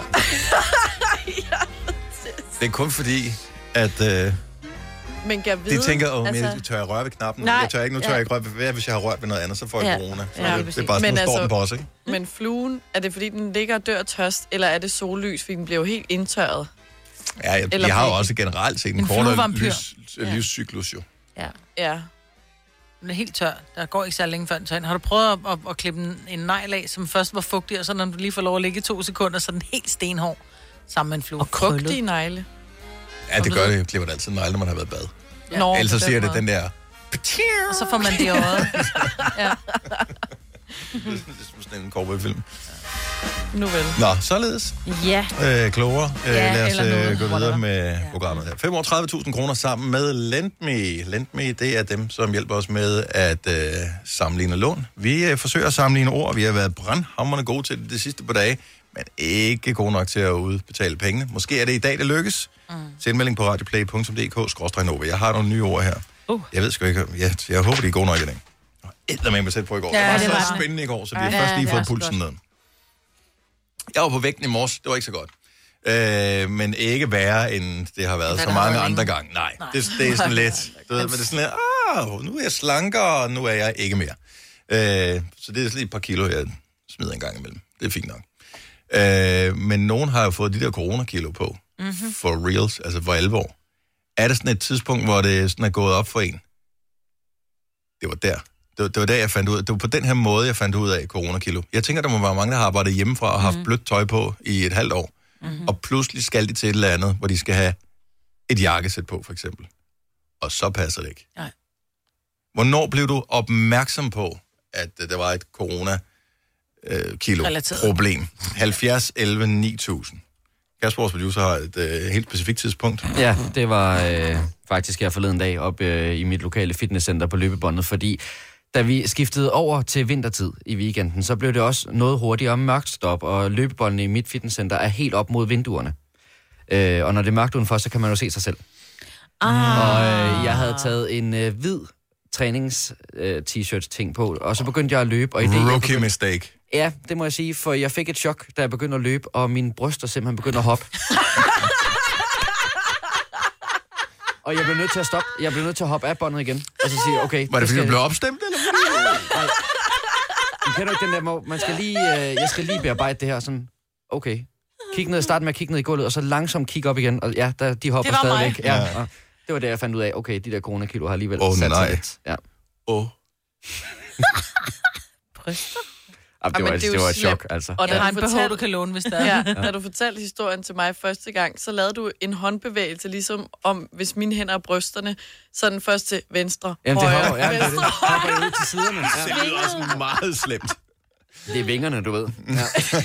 Det er kun fordi, at... Men kan vide, de tænker, tør jeg røre ved knappen? Nej, jeg tør ikke, nu tør jeg ikke røre ved, hvis jeg har rørt ved noget andet, så får jeg corona. Så det er bare sådan, nu står den på os, ikke? Men fluen, er det fordi, den ligger og dør tørst, eller er det sollys, fordi den bliver jo helt indtørret? Ja, jeg har jo også generelt set en kortere lyscyklus, jo. Ja. Den er helt tør. Der går ikke så længe før den tør. Har du prøvet at klippe en negl af, som først var fugtig, og så når du lige får lov at ligge i 2 sekunder, så er den helt stenhård sammen med en flue. Og fugtige negle. Ja, det gør det. Jeg klipper det altid negle, når man har været bad. Ja. Ellers så siger det den der... Og så får man det i øjet. Ja. Det er sådan en cowboyfilm. Nu vel. Nå, således. Ja. Klogere. Lad os gå videre med programmet her. 35.000 kroner sammen med Lendme. Lendme, det er dem, som hjælper os med at sammenligne lån. Vi forsøger at sammenligne ord. Vi har været brandhamrende gode til det sidste par dage, men ikke gode nok til at udbetale pengene. Måske er det i dag, det lykkes. Tilmelding på radioplay.dk/nova. Jeg har nogle nye ord her. Jeg ved sgu ikke. Jeg håber, de er gode nok i dag. Eddermame med sæt på i går. Ja, det var så spændende i går, så vi har først lige fået pulsen ned. Jeg var på vægten i morges. Det var ikke så godt. Men ikke værre, end det har været så mange andre gange. Nej. Det er sådan lidt... Du ved, men det er sådan lidt... nu er jeg slankere, og nu er jeg ikke mere. Så det er lige et par kilo, jeg smider en gang imellem. Det er fint nok. Men nogen har jo fået de der coronakilo på. For reals, altså for alvor. Er det sådan et tidspunkt, hvor det sådan er gået op for en? Det var der. Det var der, jeg fandt ud af. Det var på den her måde, jeg fandt ud af coronakilo. Jeg tænker, der må være mange, der har arbejdet hjemmefra og haft blødt tøj på i et halvt år. Og pludselig skal de til et eller andet, hvor de skal have et jakkesæt på, for eksempel. Og så passer det ikke. Nej. Hvornår blev du opmærksom på, at der var et corona-kilo-problem? 70, 11, 9000. Kasper, vores producer, har et helt specifikt tidspunkt. Ja, det var faktisk her forleden dag op i mit lokale fitnesscenter på løbebåndet, fordi da vi skiftede over til vintertid i weekenden, så blev det også noget hurtigere mørkt stop, og løbebåndene i mit fitnesscenter er helt op mod vinduerne. Og når det er mørkt udenfor, så kan man jo se sig selv. Og jeg havde taget en hvid trænings-t-shirt ting på, og så begyndte jeg at løbe. Og Rookie mistake. Ja, det må jeg sige, for jeg fik et chok, da jeg begyndte at løbe, og mine bryster simpelthen begyndte at hoppe. Og jeg blev nødt til at stoppe. Jeg blev nødt til at hoppe af båndet igen. Og så sige, okay... Var det fordi, du blev opstemt, eller? Nej. Du kender ikke den der, man skal lige... jeg skal lige bearbejde det her sådan... Okay. Start med at kigge ned i gulvet, og så langsomt kigge op igen. Og ja, de hopper stadigvæk. Ja. Og det var det, jeg fandt ud af. Okay, de der coronakilo har alligevel sat sig lidt. Ja. Bryster? Det var et chok, altså. Og der har en behov, du kan låne, hvis der er. Da du fortalte historien til mig første gang, så lavede du en håndbevægelse, ligesom om, hvis mine hænder er brysterne, sådan først til venstre, højre, venstre. Det hopper ud til siderne. Ja. Det lyder også meget slemt. Det er vingerne, du ved. Ja.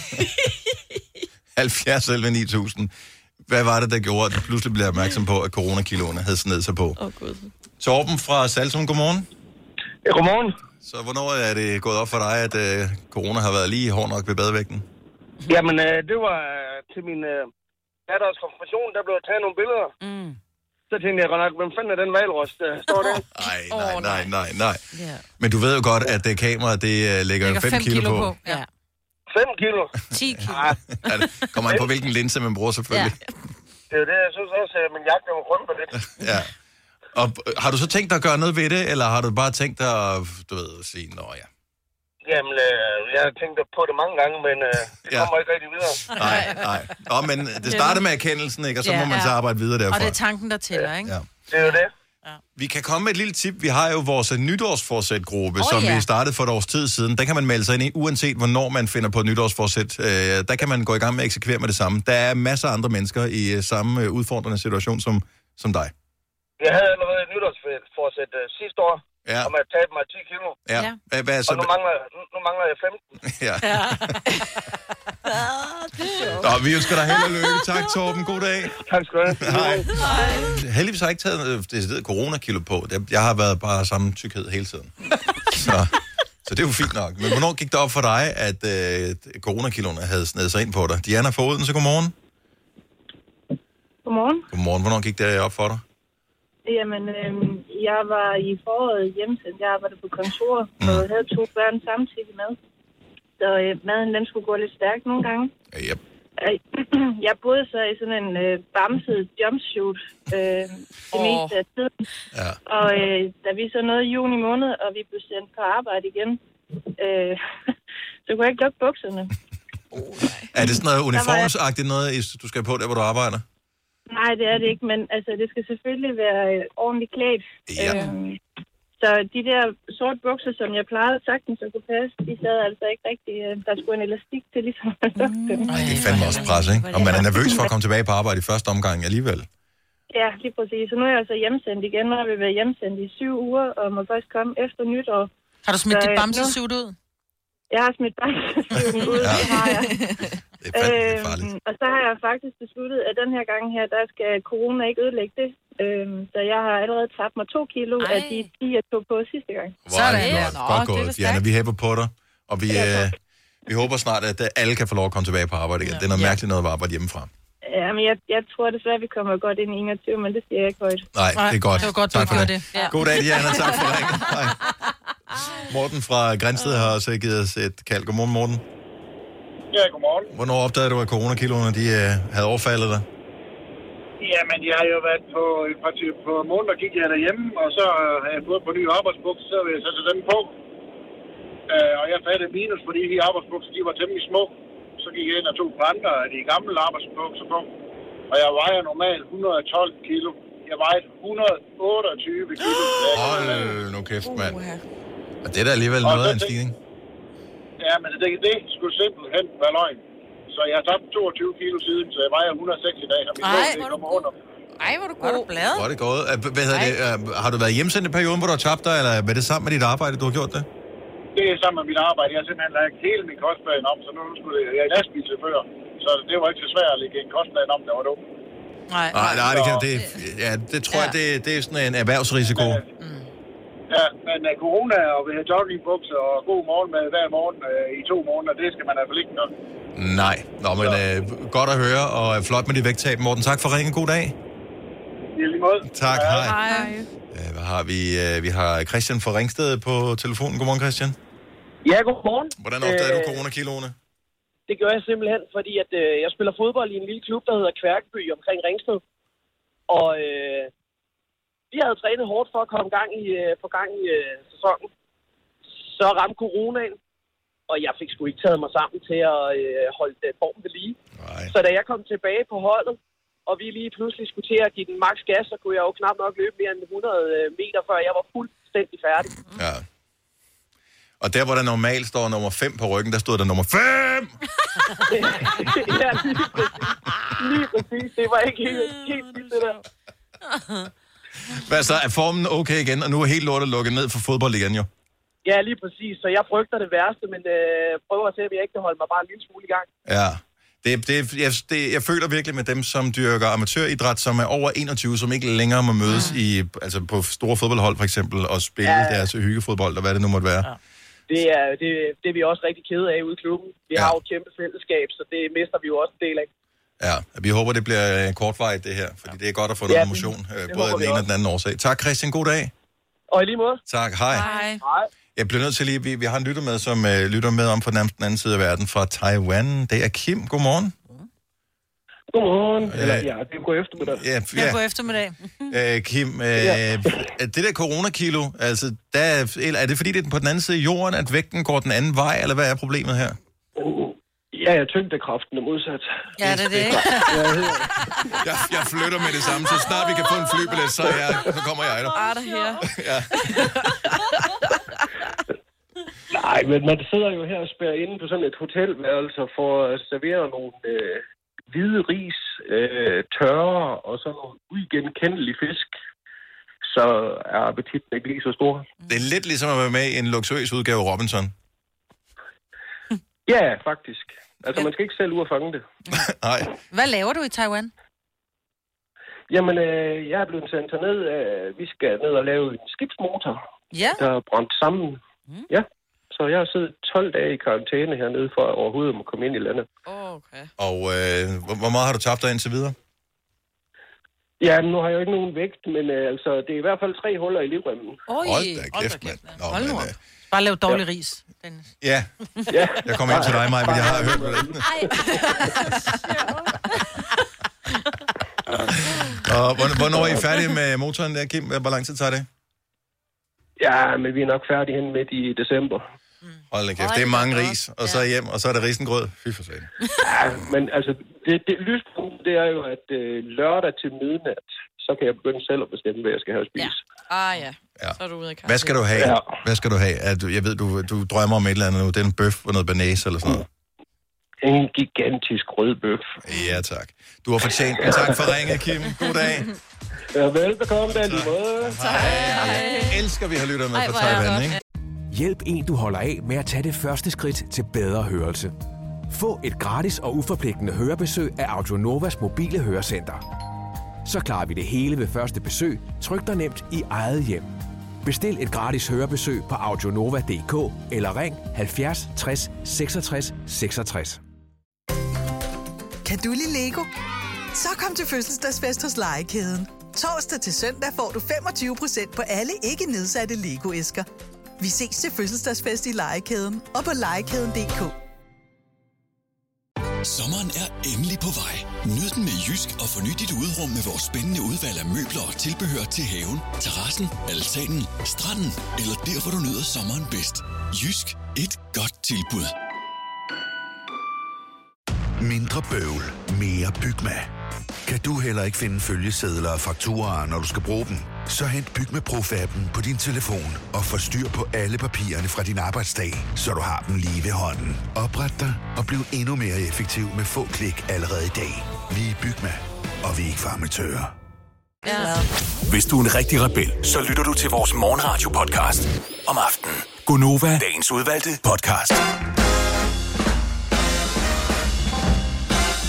70 eller 9000. Hvad var det, der gjorde, at du pludselig blev opmærksom på, at coronakiloene havde snedet sig på? Gud. Torben fra Saltum, godmorgen. Ja, godmorgen. Så hvornår er det gået op for dig, at corona har været lige hård nok ved badevægten? Jamen, det var til min datters konfirmation, der blev taget nogle billeder. Så tænkte jeg godt nok, hvem fanden er den hvalrost, der står der? Nej. Yeah. Men du ved jo godt, at det kamera, det lægger 5 kilo på. Ja. 5 kilo? 10 kilo. Ja, det kommer an på, hvilken linse man bruger, selvfølgelig. Ja. Det er jo det, jeg synes også, at min jakke var rundt på lidt. Ja. Og har du så tænkt dig at gøre noget ved det, eller har du bare tænkt dig at, sige, nå ja? Jamen, jeg har tænkt på det mange gange, men det kommer ikke rigtig videre. Nej. Men det starter med erkendelsen, ikke? Og så må man så arbejde videre derfra. Og det er tanken, der tæller, ikke? Ja. Det er jo det. Ja. Vi kan komme med et lille tip. Vi har jo vores nytårsforsæt-gruppe, som vi startede for et års tid siden. Der kan man melde sig ind i, uanset hvornår man finder på et nytårsforsæt. Der kan man gå i gang med at eksekvere med det samme. Der er masser af andre mennesker i samme udfordrende situation som dig. Jeg havde allerede et nytårsforsæt sidste år, om at tabe mig 10 kilo. Ja. Hvad så? Og nu mangler jeg 15. Ja. Nå, vi ønsker dig held og lykke. Tak, Torben. God dag. Tak skal du have. Hej. Heldigvis har jeg ikke taget det coronakilo på. Jeg har været bare samme tykkhed hele tiden. Så det er jo fint nok. Men hvornår gik det op for dig, at coronakiloene havde snedet sig ind på dig? Diana fra Odense, godmorgen. Godmorgen. Hvornår gik det op for dig? Jamen, jeg var i foråret hjemsendt. Jeg arbejdede på kontor, og havde 2 børn samtidig med. Så maden, den skulle gå lidt stærkt nogle gange. Yep. Jeg boede så i sådan en bamset jumpsuit det meste af tiden. Ja. Og da vi så nåede juni måned, og vi blev sendt på arbejde igen, så kunne jeg ikke lukke bukserne. Er det sådan noget uniformsagtigt noget, du skal på der, hvor du arbejder? Nej, det er det ikke, men altså, det skal selvfølgelig være ordentligt klædt. Ja. Så de der sorte bukser, som jeg plejede sagtens at kunne passe, de sad altså ikke rigtig. Der skulle en elastik til ligesom at lukke dem. Nej, det er fandme også pres, ikke? Og man er nervøs for at komme tilbage på arbejde i første omgang alligevel. Ja, lige præcis. Så nu er jeg altså hjemsendt igen. Nu har vi været hjemsendt i 7 uger, og må først komme efter nytår. Har du smidt dit bamsesuit ud? Jeg har smidt bamsesuiten ud, det har jeg. Det er fandme farligt. Og så har jeg faktisk besluttet, at den her gang her, der skal corona ikke ødelægge det. Så jeg har allerede tabt mig 2 kilo af de 10, jeg tog på sidste gang. Godt gået, Diana. Vi hæpper på dig, og vi håber snart, at alle kan få lov at komme tilbage på arbejde igen. Det er noget mærkeligt noget at arbejde hjemmefra. Ja, men jeg tror desværre, vi kommer godt ind i 21, men det siger jeg ikke højt. Nej, det er godt. Det var godt, tak du gjorde det. Ja. God dag, Diana. Tak for ringen. Hej. Morten fra Grænsted har også givet os et kald. Godmorgen, Morten. Ja, godmorgen. Hvornår opdagede du, at coronakiloene havde overfaldet dig? Jamen, jeg har jo været på måneder, gik jeg derhjemme, og så har jeg fået på nye arbejdsbukser, så vil jeg sætte dem på. Og jeg fattede minus, fordi de arbejdsbukser, de var temmelig små. Så gik jeg ind og tog på andre af de gamle arbejdsbukser på. Og jeg vejer normalt 112 kilo. Jeg vejede 128 kilo. Hold nu kæft, mand. Og det er da alligevel noget af en stigning. Ja, men det skulle simpelthen være løgn. Så jeg har tabt 22 kilo siden, så jeg vejer 106 i dag. Og hvor du god. Hvor er det gået? Har du været hjemsendt i perioden, hvor du har tabt dig, eller er det sammen med dit arbejde, du har gjort det? Det er sammen med mit arbejde. Jeg har simpelthen lagt hele min kostplan om, så nu skulle jeg er lastbilchauffør. Så det var ikke så svært at lægge en kostplan om, der var dumt. Nej, det tror jeg, det er sådan en erhvervsrisiko. Ja, men corona og vil have joggingbukser og god morgenmad hver morgen i 2 måneder, det skal man i hvert fald ikke gøre. Nej, men godt at høre, og flot med de vægttab. Morten, tak for ringen. God dag. I lige måde. Tak, hej. Hvad har vi? Vi har Christian fra Ringsted på telefonen. Godmorgen, Christian. Ja, godmorgen. Hvordan opdagede du coronakiloene? Det gør jeg simpelthen, fordi at, jeg spiller fodbold i en lille klub, der hedder Kværkeby omkring Ringsted. Og vi havde trænet hårdt for at komme få gang i sæsonen. Så ramte coronaen, og jeg fik sgu ikke taget mig sammen til at holde formen ved lige. Nej. Så da jeg kom tilbage på holdet, og vi lige pludselig skulle til at give den maks gas, så kunne jeg jo knap nok løbe mere end 100 meter, før jeg var fuldstændig færdig. Ja. Og der, hvor der normalt står nummer 5 på ryggen, der stod der nummer 5! Ja, lige præcis. Det var ikke helt det der. Hvad så? Er formen okay igen, og nu er helt lortet lukket ned for fodbold igen, jo? Ja, lige præcis. Så jeg frygter det værste, men prøver at se, om jeg ikke kan holde mig bare en lille smule i gang. Ja. Jeg føler virkelig med dem, som dyrker amatøridræt, som er over 21, som ikke længere må mødes på store fodboldhold for eksempel, og spille deres hyggefodbold, og hvad det nu måtte være. Ja. Det er vi også rigtig kede af ude i klubben. Vi har jo et kæmpe fællesskab, så det mister vi jo også en del af. Ja, vi håber, det bliver kortvarigt det her, fordi det er godt at få noget motion, både af den ene og den anden årsag. Tak, Christian. God dag. Og i lige måde. Tak. Hej. Hej. Jeg bliver nødt til lige, vi har en lytter med, som lytter med om fra den anden side af verden, fra Taiwan. Det er Kim. Godmorgen. Godmorgen. Eller ja, det er god eftermiddag. Ja, god eftermiddag. Kim, det der coronakilo, altså, er det fordi, det er på den anden side af jorden, at vægten går den anden vej, eller hvad er problemet her? Ja, tyngdekraften er modsat. Ja, det er det, ikke? Jeg flytter med det samme, så snart vi kan få en flybillet, så kommer jeg der. Der her. Ja. Nej, men man sidder jo her og spærrer inde på sådan et hotelværelse for at servere nogle hvide ris, tørre og sådan nogle uigenkendelige fisk. Så er appetitten ikke lige så stor. Det er lidt ligesom at være med i en luksuriøs udgave af Robinson. Ja, faktisk. Altså, man skal ikke selv ud og fange det. Nej. Hvad laver du i Taiwan? Jamen, jeg er blevet sendt herned. Vi skal ned og lave en skibsmotor, der er brændt sammen. Ja, så jeg har siddet 12 dage i karantæne hernede for at overhovedet må komme ind i landet. Okay. Og hvor meget har du tabt dig indtil videre? Ja, nu har jeg jo ikke nogen vægt, men altså, det er i hvert fald 3 huller i livremmen. Hold da kæft, mand. Hold nu op. Bare lav dårlig ris. Ja. Jeg kommer ind til dig, Maja, men jeg har hørt på det. Og hvornår er I færdige med motoren der, Kim? Hvor lang tid tager det? Ja, men vi er nok færdige hen midt i december. Hold da kæft, det er mange ris, og så hjem, og så er det risengrød. Fy for satan. Ja, men altså, det lyspunkt, det er jo, at lørdag til midnat, så kan jeg begynde selv at bestemme, hvad jeg skal have at spise. Ja. Så er du ude af kampen. Hvad skal du have? Ja. Hvad skal du have? Jeg ved, du drømmer om et eller andet nu. Det er en bøf og noget banæs eller sådan noget. En gigantisk rød bøf. Ja, tak. Du har fortjent den. Tak for ringet, Kim. God dag. Ja, velbekomme der lige måde. Jeg elsker, vi har lyttet med fra Taiwan, ikke? Hjælp en, du holder af med at tage det første skridt til bedre hørelse. Få et gratis og uforpligtende hørebesøg af Audionovas mobile hørecenter. Så klarer vi det hele ved første besøg, tryk dig nemt i eget hjem. Bestil et gratis hørebesøg på audionova.dk eller ring 70 60 66 66. Kan du lide Lego? Så kom til fødselsdagsfest hos Legekæden. Torsdag til søndag får du 25% på alle ikke nedsatte Lego-æsker. Vi ses til fødselsdagsfest i Legekæden og på legekæden.dk. Sommeren er endelig på vej. Nyd den med Jysk og forny dit uderum med vores spændende udvalg af møbler og tilbehør til haven, terrassen, altanen, stranden eller der, hvor du nyder sommeren bedst. Jysk. Et godt tilbud. Mindre bøvl. Mere Bygma. Kan du heller ikke finde følgesedler og fakturaer, når du skal bruge dem? Så hent Bygma Pro-appen på din telefon og få styr på alle papirerne fra din arbejdsdag, så du har dem lige ved hånden. Opret dig og bliv endnu mere effektiv med få klik allerede i dag. Vi er Bygma, og vi er ikke for amatører. Ja. Hvis du er en rigtig rebel, så lytter du til vores morgenradio-podcast om aftenen. Gonova, dagens udvalgte podcast.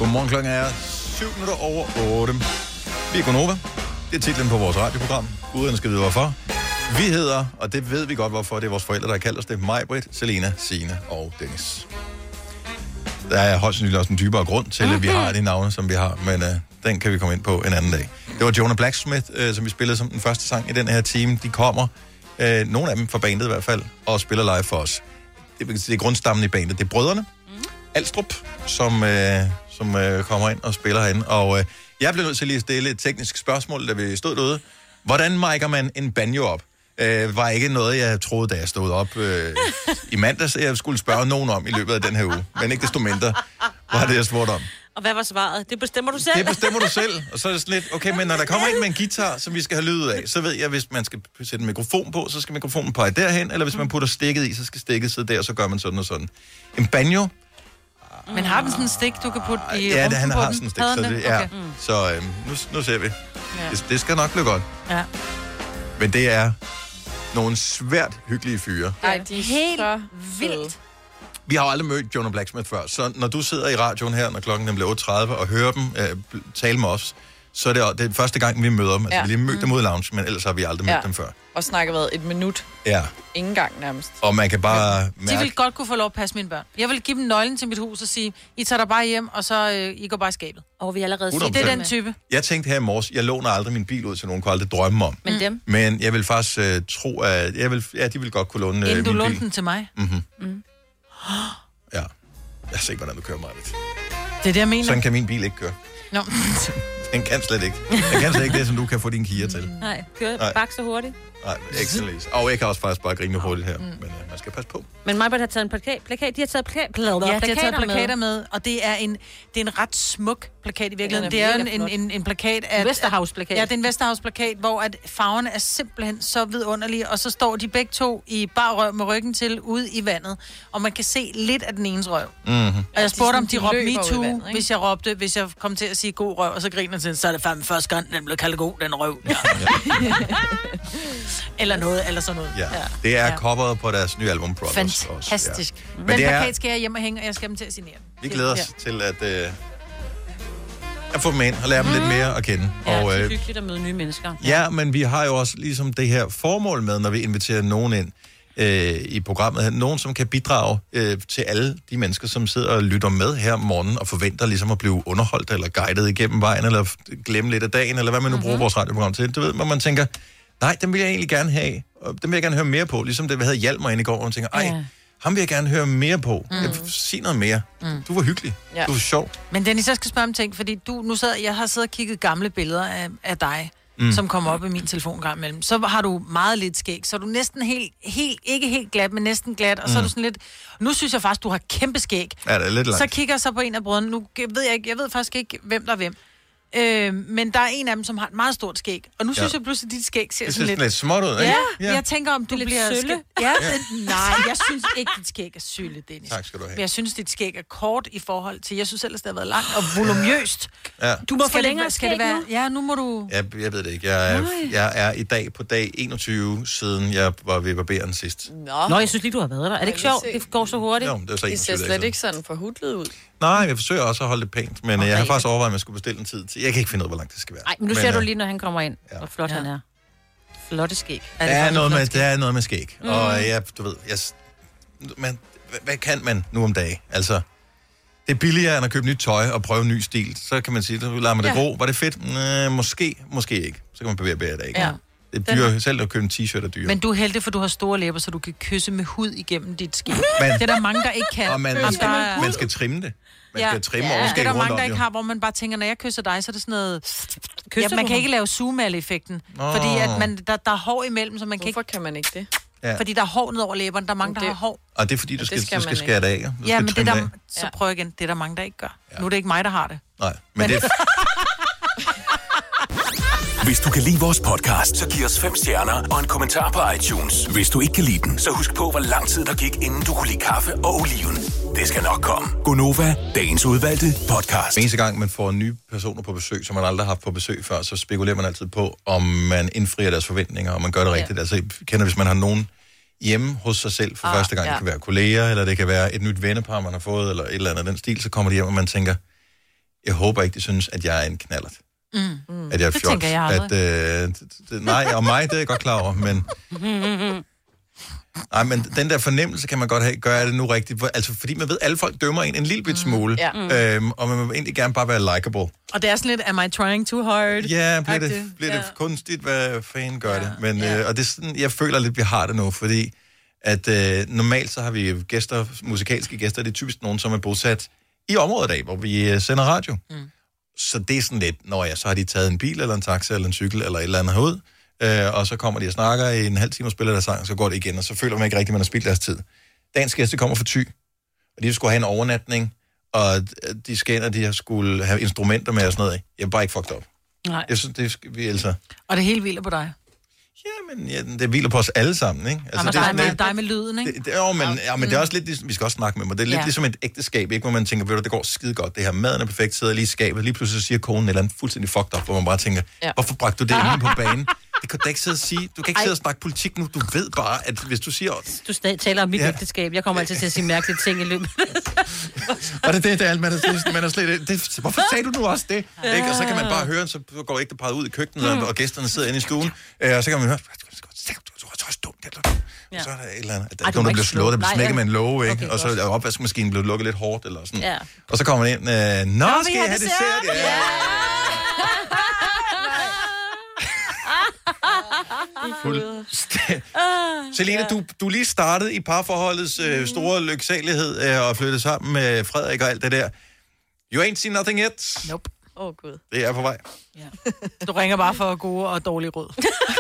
Godmorgen, klokken er 7:07. Vi er Gonova. Det er titlen på vores radioprogram. Uden skal vide hvorfor. Vi hedder, og det ved vi godt hvorfor, det er vores forældre, der har kaldt os det, Maj-Brit, Selina, Signe og Dennis. Der er højst sandsynligt også en dybere grund til, at vi har de navne, som vi har, men den kan vi komme ind på en anden dag. Det var Jonah Blacksmith, som vi spillede som den første sang i den her time. De kommer, nogle af dem fra bandet i hvert fald, og spiller live for os. Det er grundstammen i bandet. Det er brødrene, Alstrup, som kommer ind og spiller herinde. Og jeg blev nødt til lige at stille et teknisk spørgsmål, da vi stod derude. Hvordan mic'er man en banjo op? Var ikke noget, jeg troede, da jeg stod op i mandags, jeg skulle spørge nogen om i løbet af den her uge. Men ikke desto mindre var det, jeg spurgte om. Og hvad var svaret? Det bestemmer du selv. Det bestemmer du selv. Og så er det sådan lidt, okay, men når der kommer ind med en guitar, som vi skal have lyd af, så ved jeg, hvis man skal sætte en mikrofon på, så skal mikrofonen pege derhen, eller hvis man putter stikket i, så skal stikket sidde der, så gør man sådan og sådan. En banjo. Men har den sådan en stik, du kan putte i ja, rumpen han på har den? sådan en stik, så det er. Okay. Så nu ser vi. Ja. Det skal nok blive godt. Ja. Men det er nogle svært hyggelige fyre. Ej, de er helt så vildt. Vi har jo aldrig mødt Jonah Blacksmith før, så når du sidder i radioen her, når klokken bliver 8:30, og hører dem tale med os, så er det første gang, vi møder dem. Altså, vi lige mødt dem ud i lounge, men ellers har vi aldrig mødt dem før. Og snakker været et minut. Ja. Ingen gang nærmest. Og man kan bare mærke... De vil godt kunne få lov at passe mine børn. Jeg vil give dem nøglen til mit hus og sige, I tager dig bare hjem, og så I går bare i skabet. Og vi er allerede set det er den type. Jeg tænkte her i morges, jeg låner aldrig min bil ud til nogen, kunne aldrig drømme om. Men dem? Men jeg vil faktisk tro, at de vil godt kunne låne min bil. Inden du lånte den til mig? Ja. Jeg ser ikke, hvordan du kører mig. Det er det, jeg mener. Sådan kan min bil ikke køre. Nå. Den kan slet ikke. Den kan slet ikke det, som du kan få din Kia til. Nej, kør bak så hurtigt. Nej, ikke så læs. Og jeg kan også faktisk bare grine hurtigt her, men man skal passe på. Men Maj-Brit har taget en plakat. De har taget plakater med, og det er en ret smuk plakat i virkeligheden. Det er en plakat af... Vesterhavsplakat. Ja, det er en Vesterhavsplakat, hvor at farverne er simpelthen så vidunderlige, og så står de begge to i bar røv med ryggen til ude i vandet, og man kan se lidt af den enes røv. Mm-hmm. Og jeg spurgte, om de råbte MeToo, hvis jeg kom til at sige god røv, og så griner til, så er det fandme første gang, den blev kaldt god, den røv. Ja. eller noget, eller sådan noget. Ja. Det er coveret på deres nye album, Brothers. Fantastisk. Også. Ja. Men den plakat skal jeg hjem og hænge, og jeg skal dem til at signere. Vi glæder os til at få dem ind og lære dem lidt mere at kende. Ja, og, det er hyggeligt at møde nye mennesker. Ja, men vi har jo også ligesom det her formål med, når vi inviterer nogen ind i programmet. Nogen, som kan bidrage til alle de mennesker, som sidder og lytter med her om morgenen og forventer ligesom at blive underholdt eller guidet igennem vejen, eller glemme lidt af dagen, eller hvad man nu bruger vores radioprogram til. Du ved, hvor man tænker, nej, dem vil jeg egentlig gerne have, og dem vil jeg gerne høre mere på. Ligesom det, vi havde Hjalmar inde i går, og man tænker, ham vil jeg gerne høre mere på. Sig noget mere. Du var hyggelig. Du var sjov. Men Dennis, jeg skal spørge om ting, fordi jeg har siddet og kigget gamle billeder af dig, som kommer op i min telefon gang imellem. Så har du meget lidt skæg, så er du næsten ikke helt glat, men næsten glat, og så er du sådan lidt... Nu synes jeg faktisk, du har kæmpe skæg. Ja, det er lidt langt. Så kigger jeg så på en af brødrene. Nu ved jeg ved faktisk ikke, hvem der er hvem. Men der er en af dem, som har et meget stort skæg. Og nu synes jeg pludselig, at dit skæg ser sådan lidt... lidt småt ud, ikke? Ja, jeg tænker, om du bliver... sølle. Nej, jeg synes ikke, dit skæg er sølle, Dennis. Tak skal du have. Men jeg synes, dit skæg er kort i forhold til... Jeg synes ellers, det har været langt og volumøst. Ja. Du må få længere skal det være? nu. Ja, nu må du... Jeg ved det ikke. Jeg er i dag på dag 21, siden jeg var ved barberen sidst. Nå, jeg synes lige, du har været der. Er det ikke sjovt? Det går så hurtigt. Jo, det er så Det ser slet ikke sådan forhudlet ud. Nej, jeg forsøger også at holde det pænt, men jeg har faktisk overvejet, at jeg skulle bestille en tid til. Jeg kan ikke finde ud af, hvor langt det skal være. Nej, men nu ser du lige, når han kommer ind, hvor flot han er. Flotte skæg. Der er noget med skæg. Og du ved, hvad kan man nu om dagen? Altså, det er billigere end at købe nyt tøj og prøve ny stil. Så kan man sige, så lader man det gro. Var det fedt? Måske ikke. Så kan man bevæge det ikke. Ja. Det er dyrt. Selv at købe en t-shirt er dyrt. Men du er heldig, for du har store læber, så du kan kysse med hud igennem dit skæg. Det er der mange, der ikke kan. Og man skal trimme det. Man skal trimme overskæg det er der rundt mange, om, der ikke har, hvor man bare tænker, når jeg kysser dig, så er det sådan noget... man kan ikke lave zoom-effekten, fordi at der er hår imellem, så man kan ikke... Hvorfor kan man ikke det? Ja. Fordi der er hår ned over læberne, der er mange, der har hår. Og det er fordi, du skal skære det af. Ja, men det der... Så prøv igen. Det er der mange, der ikke gør. Nu er det ikke mig, der har det. Nej, men det... Hvis du kan lide vores podcast, så giv os 5 stjerner og en kommentar på iTunes. Hvis du ikke kan lide den, så husk på, hvor lang tid der gik, inden du kunne lide kaffe og oliven. Det skal nok komme. Gonova, dagens udvalgte podcast. Eneste gang, man får nye personer på besøg, som man aldrig har haft på besøg før, så spekulerer man altid på, om man indfrier deres forventninger, og man gør det rigtigt. Altså, jeg kender, hvis man har nogen hjemme hos sig selv for første gang. Det kan være kolleger, eller det kan være et nyt vennepar, man har fået, eller et eller andet den stil, så kommer de hjem, og man tænker, Jeg håber ikke, de synes, at jeg er en knallert. At jeg er Det fjol. tænker jeg aldrig. Nej, og mig, det er jeg godt klar over, men... Nej, men den der fornemmelse kan man godt have, gør jeg det nu rigtigt? Altså, fordi man ved, at alle folk dømmer en lille bit smule, og man vil egentlig gerne bare være likable. Og det er sådan lidt, am I trying too hard? Ja, bliver det kunstigt, hvad fanden gør det? Men, og det er sådan, jeg føler lidt, vi har det nu, fordi at normalt så har vi gæster, musikalske gæster, det er typisk nogen, som er bosat i området af, hvor vi sender radio. Så det er sådan lidt, så har de taget en bil, eller en taxa, eller en cykel, eller et eller andet herud, og så kommer de og snakker i en halv time og spiller deres sang, så går det igen, og så føler man ikke rigtigt, at man har spildt deres tid. Dagens gæste kommer fra Thy, og de skulle have en overnatning, og de skal ind, og de skulle have instrumenter med og sådan noget. Jeg er bare ikke fucked up. Nej. Jeg synes, det skal vi altså... Og det hele hviler på dig. Men det hviler på os alle sammen, ikke? Altså, dig med lyden, ikke? Men det er også lidt, vi skal også snakke med mig, det er lidt ligesom et ægteskab, ikke? Hvor man tænker, ved du, det går skide godt, det her maden er perfekt, sidder lige i skabet, lige pludselig siger konen et eller andet fuldstændig fucked up, hvor man bare tænker, hvorfor bragte du det ind på banen? Det kan du ikke sidde og sige. Du kan ikke sidde og snakke politik nu. Du ved bare, at hvis du siger... Du taler om mit ægteskab. Jeg kommer altid til at sige mærkelige ting i løbet. Og det er alt, man er slet... Hvorfor sagde du nu også det? Ikke? Og så kan man bare høre, så går ægteparret ud i køkkenet, og gæsterne sidder inde i stuen, og så kan man høre... Du er så dumt, og så er der et eller andet. Der er nogen, der bliver slået, der bliver smækket med en låge, ikke? Og så er opvaskemaskinen blevet lukket lidt hårdt, eller sådan. Ja. Og så kommer man ind, nå, skal jeg have dessert? Ja. Selina, du lige startede i parforholdets store lyksalighed og flyttede sammen med Frederik og alt det der. You ain't seen nothing yet. Nope. Gud. Det er på vej. Ja. Du ringer bare for gode og dårlige råd.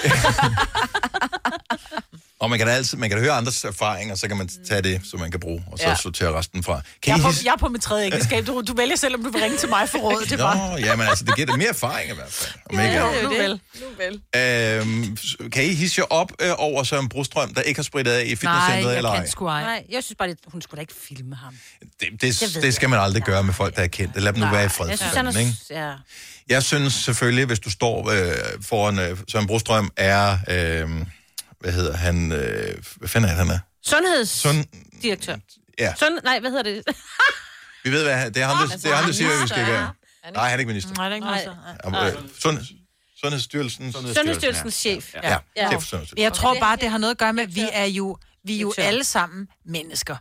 Og man kan høre andres erfaringer, så kan man tage det, som man kan bruge, og så sortere resten fra. Jeg er på mit tredje ægteskab. Du vælger selv, om du vil ringe til mig for råd. Det er bare... jamen altså, det giver det mere erfaring i hvert fald. Nu vel. Kan I hisse jer op over Søren Brostrøm, der ikke har spritet af i fitnesscenteret, eller ej? Nej, jeg synes bare, hun skulle da ikke filme ham. Det skal man aldrig gøre med folk, der er kendt. Lad dem nu være i fred. Jeg synes selvfølgelig, hvis du står foran Søren Brostrøm, er... hvad hedder han? Hvad fanden er han er? Sundhedsdirektør. Ja. Nej, hvad hedder det? Vi ved, hvad det er ham, der siger, hvad vi skal gøre. Nej, han er ikke minister. Nej, det er ikke minister. Sundhedsstyrelsens chef. Ja. Jeg tror bare, det har noget at gøre med, at vi er jo alle sammen mennesker.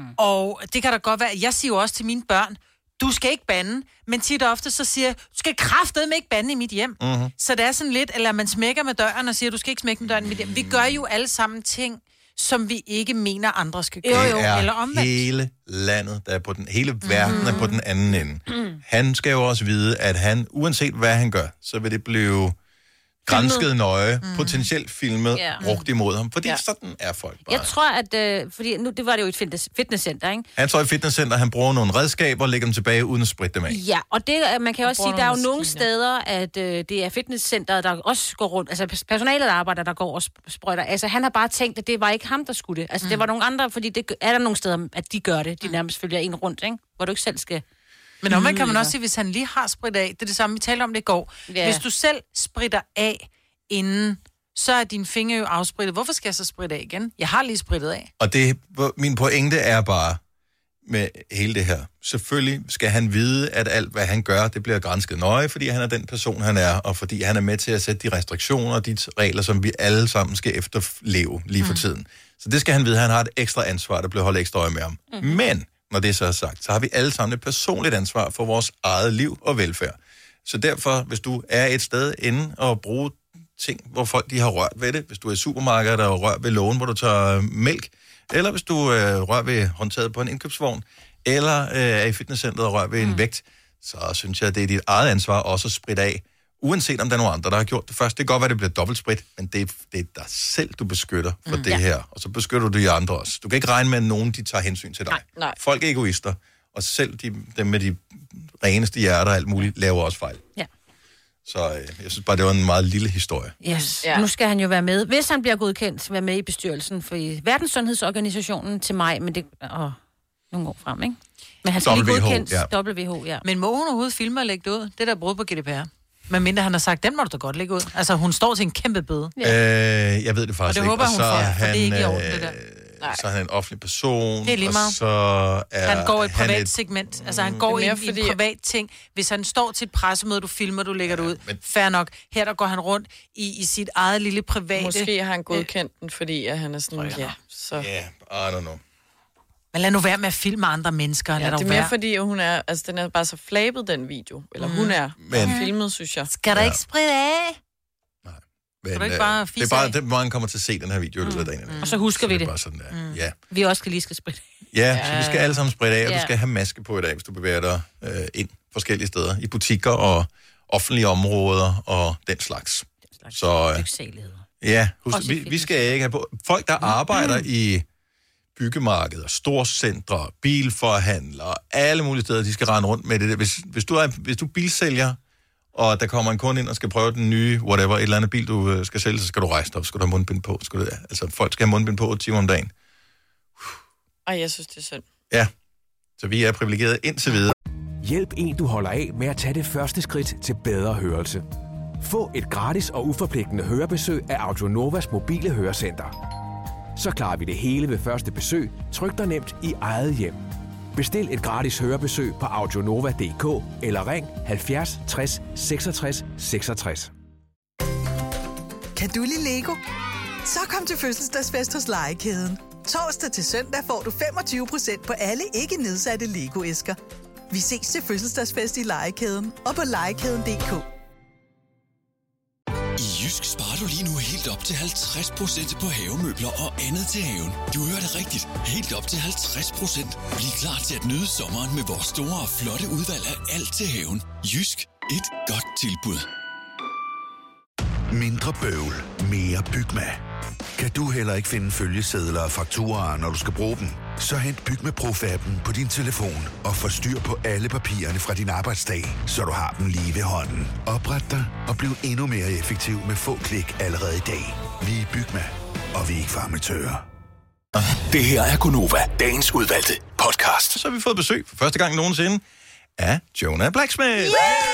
Og det kan da godt være, jeg siger jo også til mine børn, du skal ikke bande, men tit og ofte så siger jeg, du skal kraftedeme ikke bande i mit hjem. Så det er sådan lidt, eller man smækker med døren og siger, du skal ikke smække med døren i mit hjem. Vi gør jo alle sammen ting, som vi ikke mener, andre skal gøre. Eller omvendt. Hele landet, der er på den, hele verden er på den anden ende. Han skal jo også vide, at han, uanset hvad han gør, så vil det blive gransket nøje, potentielt filmet, brugt imod ham. Fordi sådan er folk bare. Jeg tror, at... fordi nu, det var det jo et fitnesscenter, ikke? Han står i fitnesscenter, han bruger nogle redskaber og lægger dem tilbage, uden at spritte dem af. Ja, og det, man kan også sige, der er jo nogle steder, at det er fitnesscenteret, der også går rundt. Altså personalet, der arbejder, der går og sprøjter. Altså han har bare tænkt, at det var ikke ham, der skulle det. Altså det var nogle andre, fordi det er der nogle steder, at de gør det. De nærmest følger en rundt, ikke? Hvor du ikke selv skal... Men omvendt kan man også sige, hvis han lige har spritet af, det er det samme, vi talte om det i går. Ja. Hvis du selv spritter af inden, så er dine fingre jo afsprittet. Hvorfor skal jeg så spritte af igen? Jeg har lige sprittet af. Og min pointe er bare med hele det her. Selvfølgelig skal han vide, at alt, hvad han gør, det bliver gransket nøje, fordi han er den person, han er, og fordi han er med til at sætte de restriktioner og de regler, som vi alle sammen skal efterleve lige for tiden. Så det skal han vide. Han har et ekstra ansvar, der bliver holdt ekstra øje med ham. Men når det så er sagt, så har vi alle sammen et personligt ansvar for vores eget liv og velfærd. Så derfor, hvis du er et sted inde og bruger ting, hvor folk de har rørt ved det, hvis du er i supermarkedet og rørt ved lågen, hvor du tager mælk, eller hvis du rører ved håndtaget på en indkøbsvogn, eller er i fitnesscenteret og rører ved en vægt, så synes jeg, at det er dit eget ansvar også at spritte af, uanset om der er nogen andre, der har gjort det først. Det kan godt være, det bliver dobbeltsprit, men det er dig selv, du beskytter for det her, og så beskytter du de andre også. Du kan ikke regne med, at nogen de tager hensyn til dig. Nej. Folk er egoister, og selv dem med de reneste hjerter og alt muligt, laver også fejl. Ja. Så jeg synes bare, det var en meget lille historie. Yes. Ja. Nu skal han jo være med, hvis han bliver godkendt, være med i bestyrelsen for Verdenssundhedsorganisationen til maj, men det nogle år frem, ikke? Men han skal lige godkendt WHO, ja. Men må hun overhovedet filme og lægge det ud? Det der brud på GDPR. Men mindre han har sagt, den må du da godt lægge ud. Altså, hun står til en kæmpe bøde. Jeg ved det faktisk ikke. Og det håber hun for det er ikke i orden, det der. så er han en offentlig person, Det er lige meget. og så er han går i et privat segment. Altså, han går i en privat ting. Hvis han står til et pressemøde, du filmer, du lægger det ud. Fair nok. Her der går han rundt i sit eget lille private... Måske har han godkendt den, fordi at han er sådan... I don't know. Men lad nu være med at filme andre mennesker. Ja, det er mere fordi, hun er... Altså, den er bare så flabet, den video. Eller hun er filmet, synes jeg. Skal der ikke spritte af? Men, kan du ikke bare det er bare, det mange kommer til at se den her video i løbet af dagen. Og så husker vi det. Bare sådan der. Ja. Vi også lige skal spritte af. Ja, så vi skal alle sammen spritte af, og du skal have maske på i dag, hvis du bevæger dig ind forskellige steder. I butikker og offentlige områder og den slags. Så ja, husk, vi skal ikke have på. Folk, der arbejder i byggemarkeder, storcentre, bilforhandlere, alle mulige steder, de skal rende rundt med det der. Hvis du er bilsælger, og der kommer en kunde ind og skal prøve den nye, whatever, et eller andet bil, du skal sælge, så skal du rejse dig op, skal du have mundbind på. Altså, folk skal have mundbind på 8 timer om dagen. Ej, jeg synes, det er synd. Ja, så vi er privilegerede indtil videre. Hjælp en, du holder af med at tage det første skridt til bedre hørelse. Få et gratis og uforpligtende hørebesøg af Audionovas mobile hørecenter. Så klarer vi det hele ved første besøg, tryk dig nemt i eget hjem. Bestil et gratis hørebesøg på audionova.dk eller ring 70 60 66 66. Kan du lide Lego? Så kom til fødselsdagsfest hos Legekæden. Torsdag til søndag får du 25% på alle ikke nedsatte Lego-æsker. Vi ses til fødselsdagsfest i Legekæden og på legekæden.dk. I Jysk sparer du lige nu helt op til 50% på havemøbler og andet til haven. Du hører det rigtigt. Helt op til 50%. Bliv klar til at nyde sommeren med vores store og flotte udvalg af alt til haven. Jysk. Et godt tilbud. Mindre bøvl, mere Bygma. Kan du heller ikke finde følgesedler og fakturaer, når du skal bruge dem? Så hent Bygma Pro-appen på din telefon og få styr på alle papirerne fra din arbejdsdag, så du har dem lige ved hånden. Opret dig og bliv endnu mere effektiv med få klik allerede i dag. Vi er Bygma, og vi er ikke farmatører. Det her er Gonova, dagens udvalgte podcast. Så har vi fået besøg for første gang nogensinde af Jonah Blacksmith.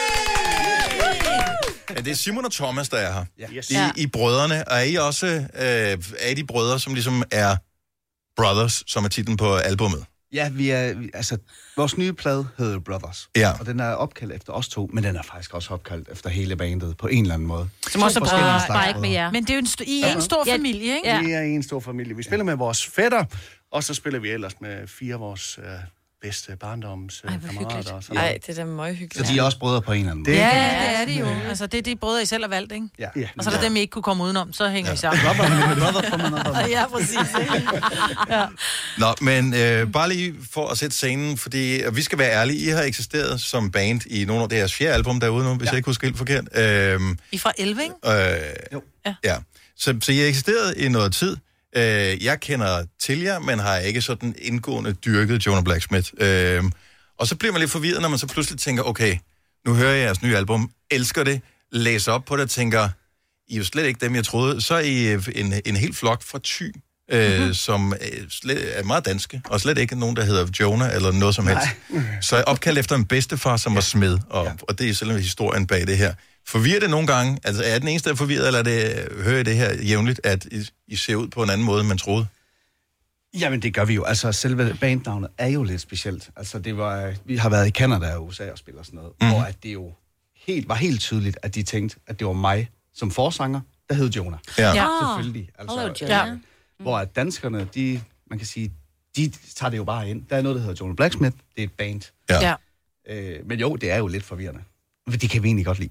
Ja, det er Simon og Thomas, der er her. Yes. I brødrene. Og er I også er de brødre, som ligesom er Brothers, som er titlen på albummet? Ja, altså, vores nye plade hedder Brothers. Ja. Og den er opkaldt efter os to, men den er faktisk også opkaldt efter hele bandet på en eller anden måde. Som også er bare ikke med jer. Men det er jo I er en stor familie, ikke? Ja. Vi er en stor familie. Vi spiller med vores fætter, og så spiller vi ellers med 4 af vores bedste barndomskammerater. Ej, det er da meget hyggeligt. Så de er også brødre på en eller anden måde. Ja, det er de jo. Altså, det er de brødre, I selv har valgt, ikke? Ja. Og så er der dem, I ikke kunne komme udenom, så hænger I sammen. Ja, præcis. Ja. Nå, men bare lige for at sætte scenen, fordi vi skal være ærlige, I har eksisteret som band i nogle af deres 4. album derude nu, hvis jeg ikke husker helt forkert. I fra 11, ikke? Jo. Ja. Så I har eksisteret i noget tid. Jeg kender til jer, men har ikke sådan indgående dyrket Jonah Blacksmith. Og så bliver man lidt forvirret, når man så pludselig tænker, okay, nu hører jeg jeres nye album, elsker det, læser op på det og tænker, I er jo slet ikke dem, jeg troede. Så er I en helt flok fra Thy, som slet er meget danske, og slet ikke nogen, der hedder Jonah eller noget som helst. Så er opkaldt efter en bedstefar, som var smed, og det er selvom historien bag det her. Forvirrer det nogle gange? Altså, er den eneste, der er forvirret, eller hører I det her jævnligt, at I ser ud på en anden måde, end man troede? Jamen, det gør vi jo. Altså, selve bandnavnet er jo lidt specielt. Altså, vi har været i Canada og USA og spiller sådan noget, hvor at det jo var helt tydeligt, at de tænkte, at det var mig som forsanger, der hed Jonah. Ja. Selvfølgelig. Altså, hvor at danskerne, man kan sige, de tager det jo bare ind. Der er noget, der hedder Jonah Blacksmith. Det er et band. Ja. Men jo, det er jo lidt forvirrende. Det kan vi egentlig godt lide.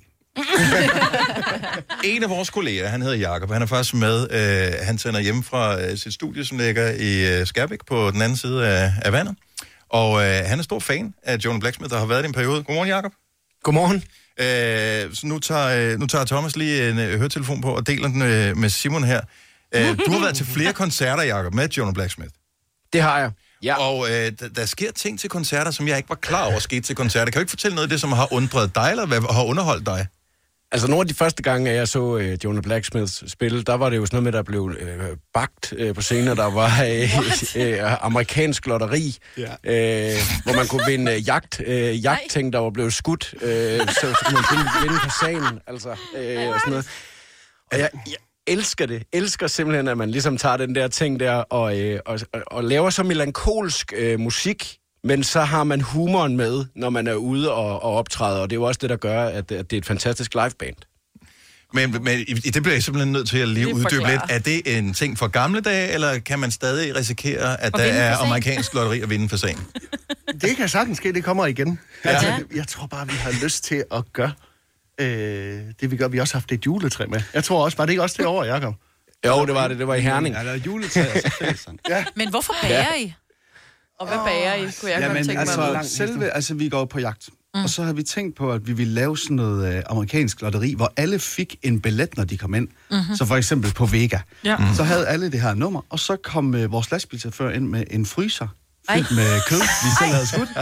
En af vores kolleger, han hedder Jakob, han er faktisk med. Han sender hjem fra sit studie, som ligger i Skærbæk på den anden side af vandet. Og han er stor fan af Jonah Blacksmith, der har været i en periode. Godmorgen, Jakob. Godmorgen. Så nu tager Thomas lige en høretelefon på og deler den med Simon her. Du har været til flere koncerter, Jakob, med Jonah Blacksmith. Det har jeg. Ja. Og der sker ting til koncerter, som jeg ikke var klar over skete til koncerter. Kan du ikke fortælle noget af det, som har undret dig, eller hvad har underholdt dig? Altså, nogle af de første gange, jeg så Jonah Blacksmith spille, der var det jo sådan noget med, der blev bagt på scenen, der var amerikansk lotteri, hvor man kunne vinde jagtting, der var blevet skudt, så kunne man vinde fasanen, altså, og sådan noget. Og jeg elsker det. Elsker simpelthen, at man ligesom tager den der ting der og laver så melankolsk musik, men så har man humoren med, når man er ude og optræder, og det er jo også det, der gør, at det er et fantastisk liveband. Men det bliver jeg simpelthen nødt til at lige uddybe lidt. Er det en ting for gamle dage, eller kan man stadig risikere, at der er amerikansk lotteri at vinde for sagen? Det kan sagtens ske, det kommer igen. Ja. Altså, jeg tror bare, vi har lyst til at gøre det, vi gør. Vi har også haft et juletræ med. Jeg tror også, var det ikke også det år, Jacob? Jo, det var det. Det var i Herning. Ja, der var juletræ, og så fællesang. Ja. Men hvorfor bager I? Og hvad bager I, kunne jeg godt tænke mig. Altså, vi går på jagt. Og så har vi tænkt på, at vi ville lave sådan noget amerikansk lotteri, hvor alle fik en billet, når de kom ind. Så for eksempel på Vega. Ja. Så havde alle det her nummer, og så kom vores lastbilchauffør ind med en fryser fyldt med kød, vi selv havde skudt.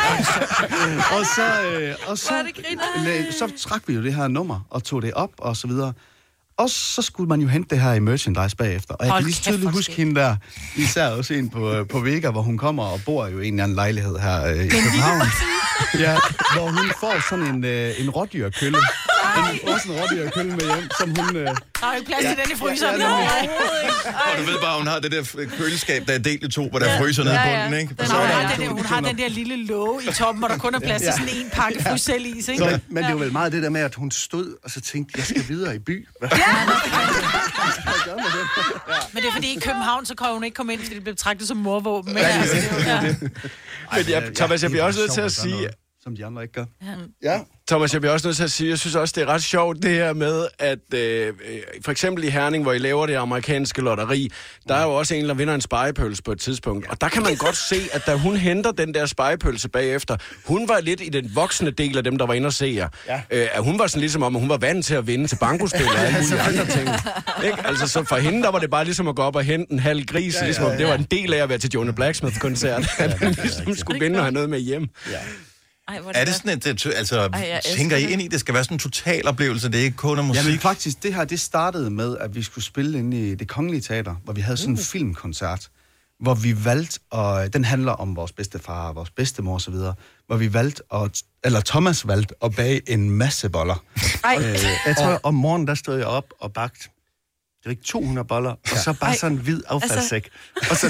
og så trak vi jo det her nummer og tog det op og så videre. Og så skulle man jo hente det her i merchandise bagefter. Og jeg kan lige tydeligt huske hende der, især også en på Vega, hvor hun kommer og bor jo i en eller anden lejlighed her i København. Ja, hvor hun får sådan en rådyrkølle. Også en rådyrkølle med hjem, som hun... Der er ikke plads til den i fryseren. Og du ved bare, hun har det der køleskab, der er delt i to, hvor der fryser ned i bunden, ikke? Hun har den der lille låge i toppen, hvor der kun er plads til sådan en pakke fryssellis, ikke? Så, men det var vel meget det der med, at hun stod, og så tænkte, jeg skal videre i by. Men det er fordi, i København, så kan hun ikke komme ind, fordi det blev betragtet som morvåben. Men Thomas, jeg bliver også nødt til at sige... Som de andre ikke gør. Ja. Thomas, jeg bliver også nødt til at sige, jeg synes også, det er ret sjovt det her med, at for eksempel i Herning, hvor I laver det amerikanske lotteri, der er jo også en, der vinder en spegepølse på et tidspunkt. Og der kan man godt se, at da hun henter den der spegepølse bagefter, hun var lidt i den voksne del af dem, der var inde og se jer. Ja. Hun var sådan ligesom om, at hun var vant til at vinde til bankospil og alle mulige andre ting. Ikke? Altså, så for hende, der var det bare ligesom at gå op og hente en halv gris, ligesom om det var en del af at være til Jonah Blacksmith-koncert. At man ligesom skulle vinde og have noget med hjem. Ja. Ej, er det sådan tænker I ind i, det skal være sådan en total oplevelse, det er ikke kun af musik? Jamen faktisk, det her, det startede med, at vi skulle spille inde i Det Kongelige Teater, hvor vi havde sådan en filmkoncert, hvor vi valgte, og den handler om vores bedstefar, vores bedstemor og så videre, hvor vi valgte, Thomas valgte at bage en masse boller. Jeg tror, om morgenen, der stod jeg op og bagte. Det var ikke 200 boller, og så bare sådan en hvid affaldssæk. Altså...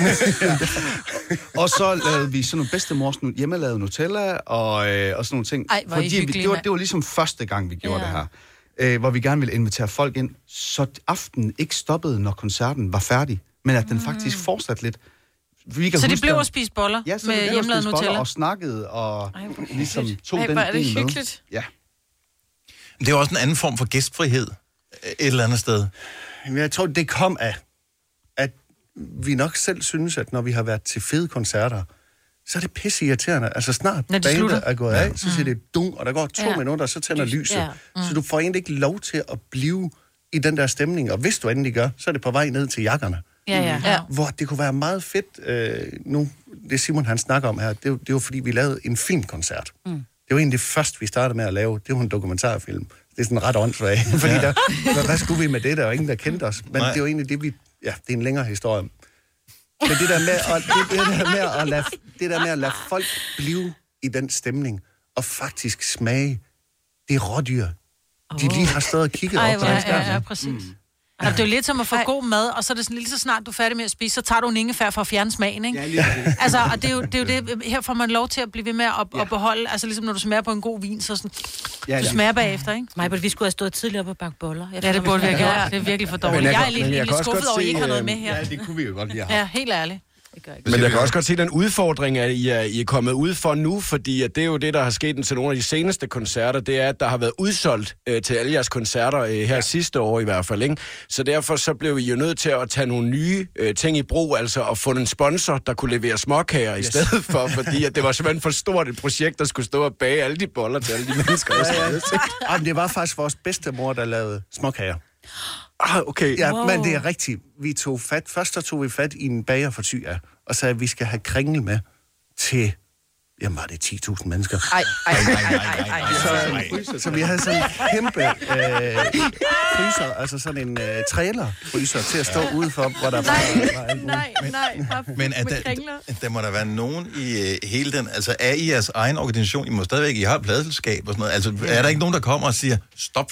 Og så lavede vi sådan nogle bedstemors hjemmelavede Nutella og sådan nogle ting. Fordi det var ligesom første gang, vi gjorde det her. Hvor vi gerne ville invitere folk ind, så aftenen ikke stoppede, når koncerten var færdig, men at den faktisk fortsatte lidt. Så det blev at spise boller med hjemmelavet Nutella? Og snakkede og ligesom tog den del med. Hvor er det hyggeligt. Ja. Det er jo også en anden form for gæstfrihed et eller andet sted. Jeg tror, det kom af, at vi nok selv synes, at når vi har været til fede koncerter, så er det pisse irriterende. Altså snart bandet er gået af, så siger det dung, og der går 2 minutter, så tænder lyset. Så du får egentlig ikke lov til at blive i den der stemning, og hvis du endelig gør, så er det på vej ned til jakkerne. Hvor det kunne være meget fedt, nu, det Simon han snakker om her, det var fordi, vi lavede en filmkoncert. Det var egentlig det første, vi startede med at lave, det var en dokumentarfilm. Det er sådan ret åndssvagt, fordi hvad skulle vi med det? Der var ingen, der kendte os. Men det var egentlig det, det er en længere historie. Men det der med at lade folk blive i den stemning, og faktisk smage det rådyr, de lige har stået og kigget op på den skærm. Ja, præcis. Det er jo lidt som at få god mad, og så er det sådan lige så snart du er færdig med at spise, så tager du en ingefær for at fjerne smagen, ikke? Ja, altså, og det er jo det, her får man lov til at blive ved med at beholde, altså ligesom når du smager på en god vin, så sådan, du smager bagefter, ikke? Majbert, vi skulle have stået tidligere op og bakke boller. Ja, det burde vi have gjort. Det er virkelig for dårligt. Jeg er lidt skuffet over, at I ikke har noget med her. Ja, det kunne vi jo godt lige have. Ja, helt ærligt. Men jeg kan også godt se den udfordring, at I er kommet ud for nu, fordi at det er jo det, der har sket til nogle af de seneste koncerter, det er, at der har været udsolgt til alle jeres koncerter her sidste år i hvert fald, ikke? Så derfor så blev I jo nødt til at tage nogle nye ting i brug, altså at få en sponsor, der kunne levere småkager i stedet for, fordi at det var simpelthen for stort et projekt, der skulle stå og bage alle de boller til alle de mennesker. Jamen, det var faktisk vores bedstemor, der lavede småkager. Okay. Ja, men det er rigtigt. Vi tog fat. Først tog vi fat i en bager fra Thy, og sagde, at vi skal have kringle med til Jamen, var det 10.000 mennesker? Ej. Så vi havde sådan en kæmpe fryser, altså sådan en trailer-fryser til at stå udenfor, hvor der var... Men der må der være nogen i hele den... Altså, er I jeres egen organisation? I må stadigvæk... I har et pladeselskab og sådan noget. Altså, er der ikke nogen, der kommer og siger, stop?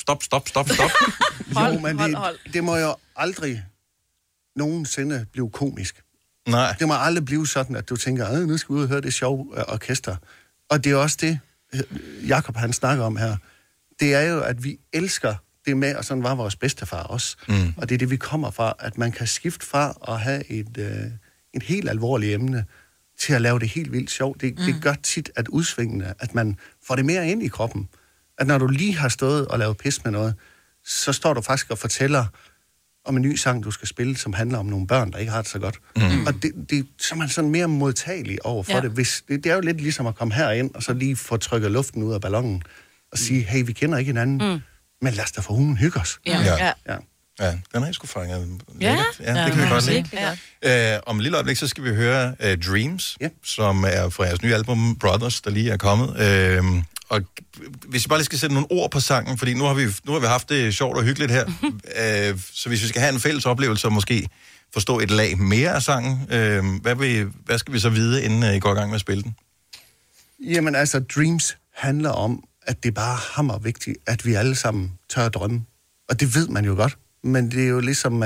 Jo, men det må jo aldrig nogensinde blive komisk. Nej. Det må aldrig blive sådan, at du tænker, nu skal vi ud og høre det sjove orkester. Og det er også det, Jakob han snakker om her. Det er jo, at vi elsker det med, og sådan var vores bedstefar også. Mm. Og det er det, vi kommer fra, at man kan skifte fra at have et helt alvorligt emne til at lave det helt vildt sjovt. Det gør tit, at udsvingende, at man får det mere ind i kroppen. At når du lige har stået og lavet pis med noget, så står du faktisk og fortæller om en ny sang, du skal spille, som handler om nogle børn, der ikke har det så godt. Mm. Og så er man sådan mere modtagelig over for det. Det er jo lidt ligesom at komme herind, og så lige få trykket luften ud af ballonen, og sige, hey, vi kender ikke hinanden, men lad os da for hunden hygge os. Ja, den har I sgu fanget. Ja, det kan vi godt lide. Om et lille øjeblik, så skal vi høre Dreams, som er fra jeres nye album, Brothers, der lige er kommet. Og hvis vi bare lige skal sætte nogle ord på sangen, fordi nu har vi haft det sjovt og hyggeligt her, så hvis vi skal have en fælles oplevelse og måske forstå et lag mere af sangen, hvad skal vi så vide, inden I går i gang med at spille den? Jamen altså, Dreams handler om, at det er bare hammervigtigt, at vi alle sammen tør at drømme. Og det ved man jo godt, men det er jo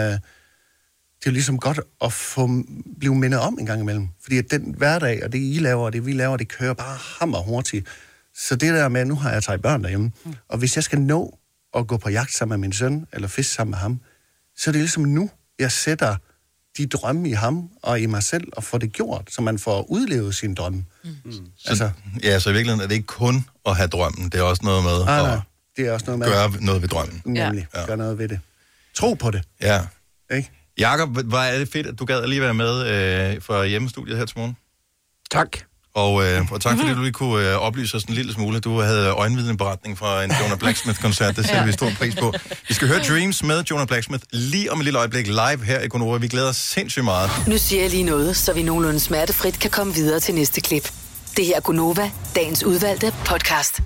ligesom godt at blive mindet om en gang imellem. Fordi at den hverdag, og det I laver, og det vi laver, det kører bare hammer hurtigt. Så det der med, nu har jeg 3 børn derhjemme, og hvis jeg skal nå at gå på jagt sammen med min søn, eller fiske sammen med ham, så er det ligesom nu, jeg sætter de drømme i ham og i mig selv, og får det gjort, så man får udlevet sin drømme. Så i virkeligheden er det ikke kun at have drømmen, det er også noget med at det er også noget med gøre noget ved drømmen. Nemlig, gøre noget ved det. Tro på det. Ja. Ikke? Jakob, hvor er det fedt, at du gad lige være med fra hjemmestudiet her til morgen. Tak. Og tak fordi du lige kunne oplyse os en lille smule. Du havde øjenvidneberetning fra en Jonah Blacksmith-koncert. Det sætter vi stor pris på. Vi skal høre Dreams med Jonah Blacksmith lige om et lille øjeblik live her i Gonova. Vi glæder os sindssygt meget. Nu siger jeg lige noget, så vi nogenlunde smertefrit kan komme videre til næste klip. Det her er Gonova, dagens udvalgte podcast.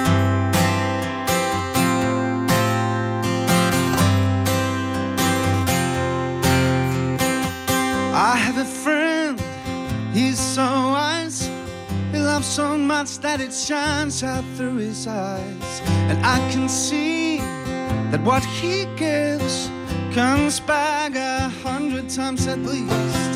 I have a friend, he's so wise. He loves so much that it shines out through his eyes. And I can see that what he gives comes back 100 times at least.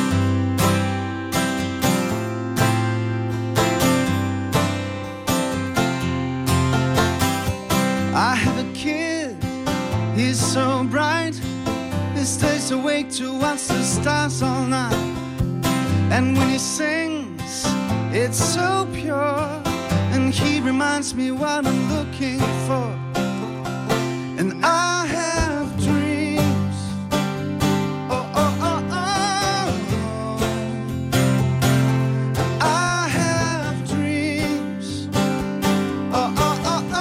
I have a kid, he's so bright. He stays awake to watch the stars all night. And when he sings, it's so pure. And he reminds me what I'm looking for. And I have dreams. Oh, oh, oh, oh. I have dreams. Oh, oh, oh, oh.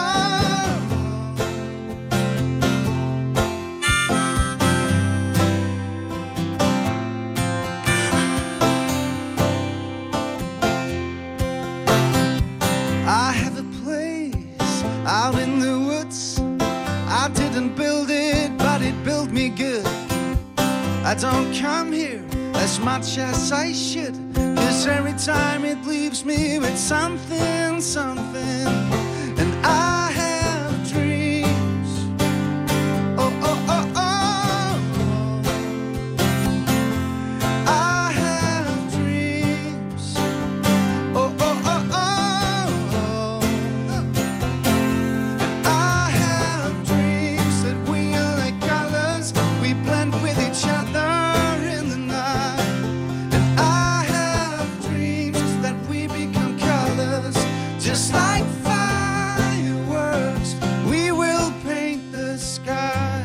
I have a place out in the woods. I didn't build it, but it built me good. I don't come here as much as I should, 'cause every time it leaves me with something, something. And I have dreams. Oh, oh, oh, oh. I have dreams. Oh, oh, oh, oh. I have dreams that we are like colors. We blend with each other in the night. And I have dreams that we become colors, just like fireworks. We will paint the sky.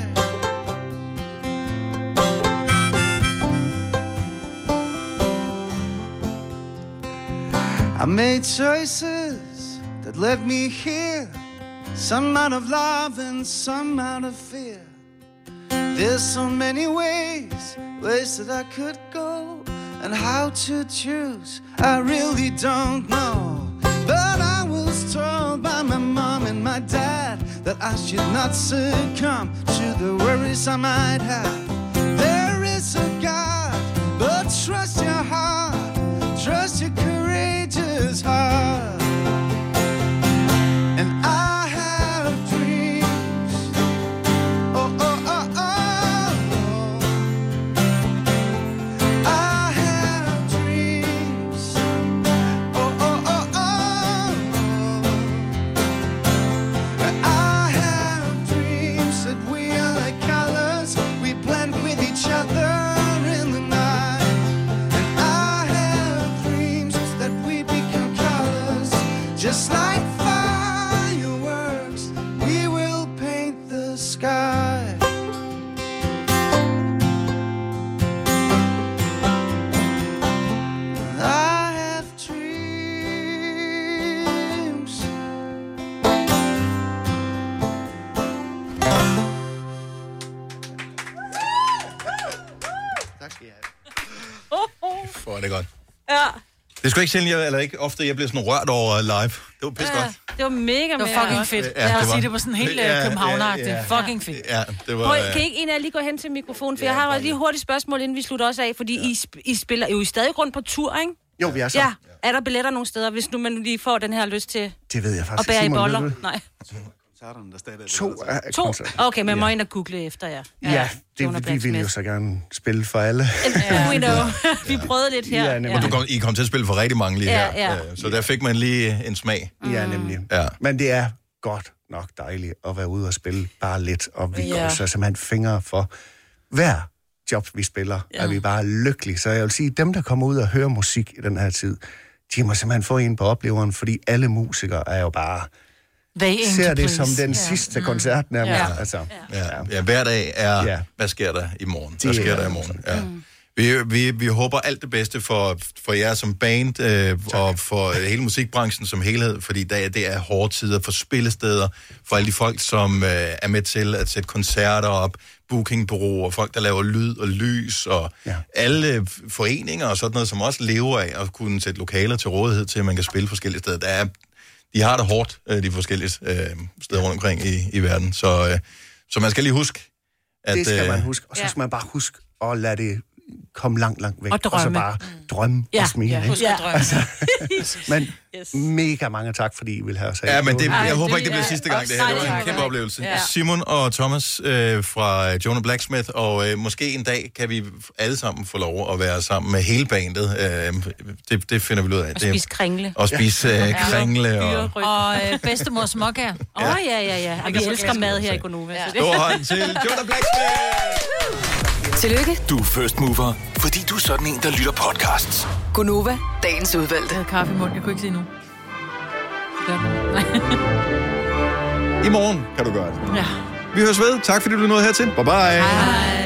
I made choices that led me here, some out of love and some out of fear. There's so many ways that I could go. and how to choose, I really don't know. But I was told by my mom and my dad that I should not succumb to the worries I might have. There is a God, but trust your heart, trust your courageous heart. And I have dreams. Oh, oh, oh, oh. I have dreams. Oh, oh, oh, oh. I have dreams that we are like colors we blend with each other in the night. And I have dreams that we become colors just like fireworks. We will paint the sky. I have dreams. Tak skal I have. For det godt. Ja. Det er sgu ikke sjældent, eller ikke ofte, jeg bliver sådan rørt over live. Det var pisse godt. Det var mega, Det var fucking fedt. Ja, Jeg det vil var- sige, det var sådan helt københavneragtigt. Det er fucking fedt. Ja, det var... Prøv, kan ikke en af jer lige gå hen til mikrofonen? For jeg har lige hurtigt spørgsmål, inden vi slutter også af. Fordi I spiller jo stadig rundt på tur, ikke? Jo, vi er så. Ja. Er der billetter nogle steder, hvis nu man lige får den her lyst til Det ved jeg at faktisk bære i Simon, boller? ved du? Nej. To koncerter. Okay, men må ind og google efter jer. Ja, Jonah vi vil jo Blacksmith. så gerne spille for alle. We know. Vi prøvede lidt her. Ja, nemlig. Og I kom til at spille for rigtig mange lige Ja, her. ja. Så der fik man lige en smag. Ja, nemlig. Ja. Men det er godt nok dejligt at være ude og spille bare lidt, og vi krydser simpelthen fingre for hver job, vi spiller, er vi bare lykkelige. Så jeg vil sige, dem, der kommer ud og hører musik i den her tid, de må simpelthen få en på opleveren, fordi alle musikere er jo bare... ser det som den sidste koncert nærmest. Ja. Altså, Ja, hver dag er, hvad sker der i morgen? Hvad sker der i morgen? Ja. Vi håber alt det bedste for jer som band, og for hele musikbranchen som helhed, fordi det er hårde tider for spillesteder, for alle de folk, som er med til at sætte koncerter op, bookingbureauer, folk, der laver lyd og lys, og alle foreninger og sådan noget, som også lever af at kunne sætte lokaler til rådighed til, at man kan spille forskellige steder. De har det hårdt, de forskellige steder rundt omkring i verden, så man skal lige huske, at... Det skal man huske, og så skal man bare huske at lade det komme langt væk. Og drømme. Og så bare drømme og smile. Ja, husk at drømme. Men mega mange tak, fordi I vil have os. Ja, men jeg håber ikke, det bliver sidste gang, det her. Det var en kæmpe oplevelse. Ja. Simon og Thomas fra Jonah Blacksmith, og måske en dag kan vi alle sammen få lov at være sammen med hele bandet. Det finder vi ud af. Og spise kringle. Og spise kringle. Og bedstemor småkager. Ja. Og vi elsker mad her i Gonova. Stor hånd til Jonah Blacksmith! Tillykke. Du er first mover, fordi du er sådan en, der lytter podcasts. Gonova, dagens udvalgte. Jeg havde kaffe i munden, jeg kunne ikke sige nu. I morgen kan du gøre det. Ja. Vi høres ved. Tak fordi du nåede hertil. Bye bye. Hej.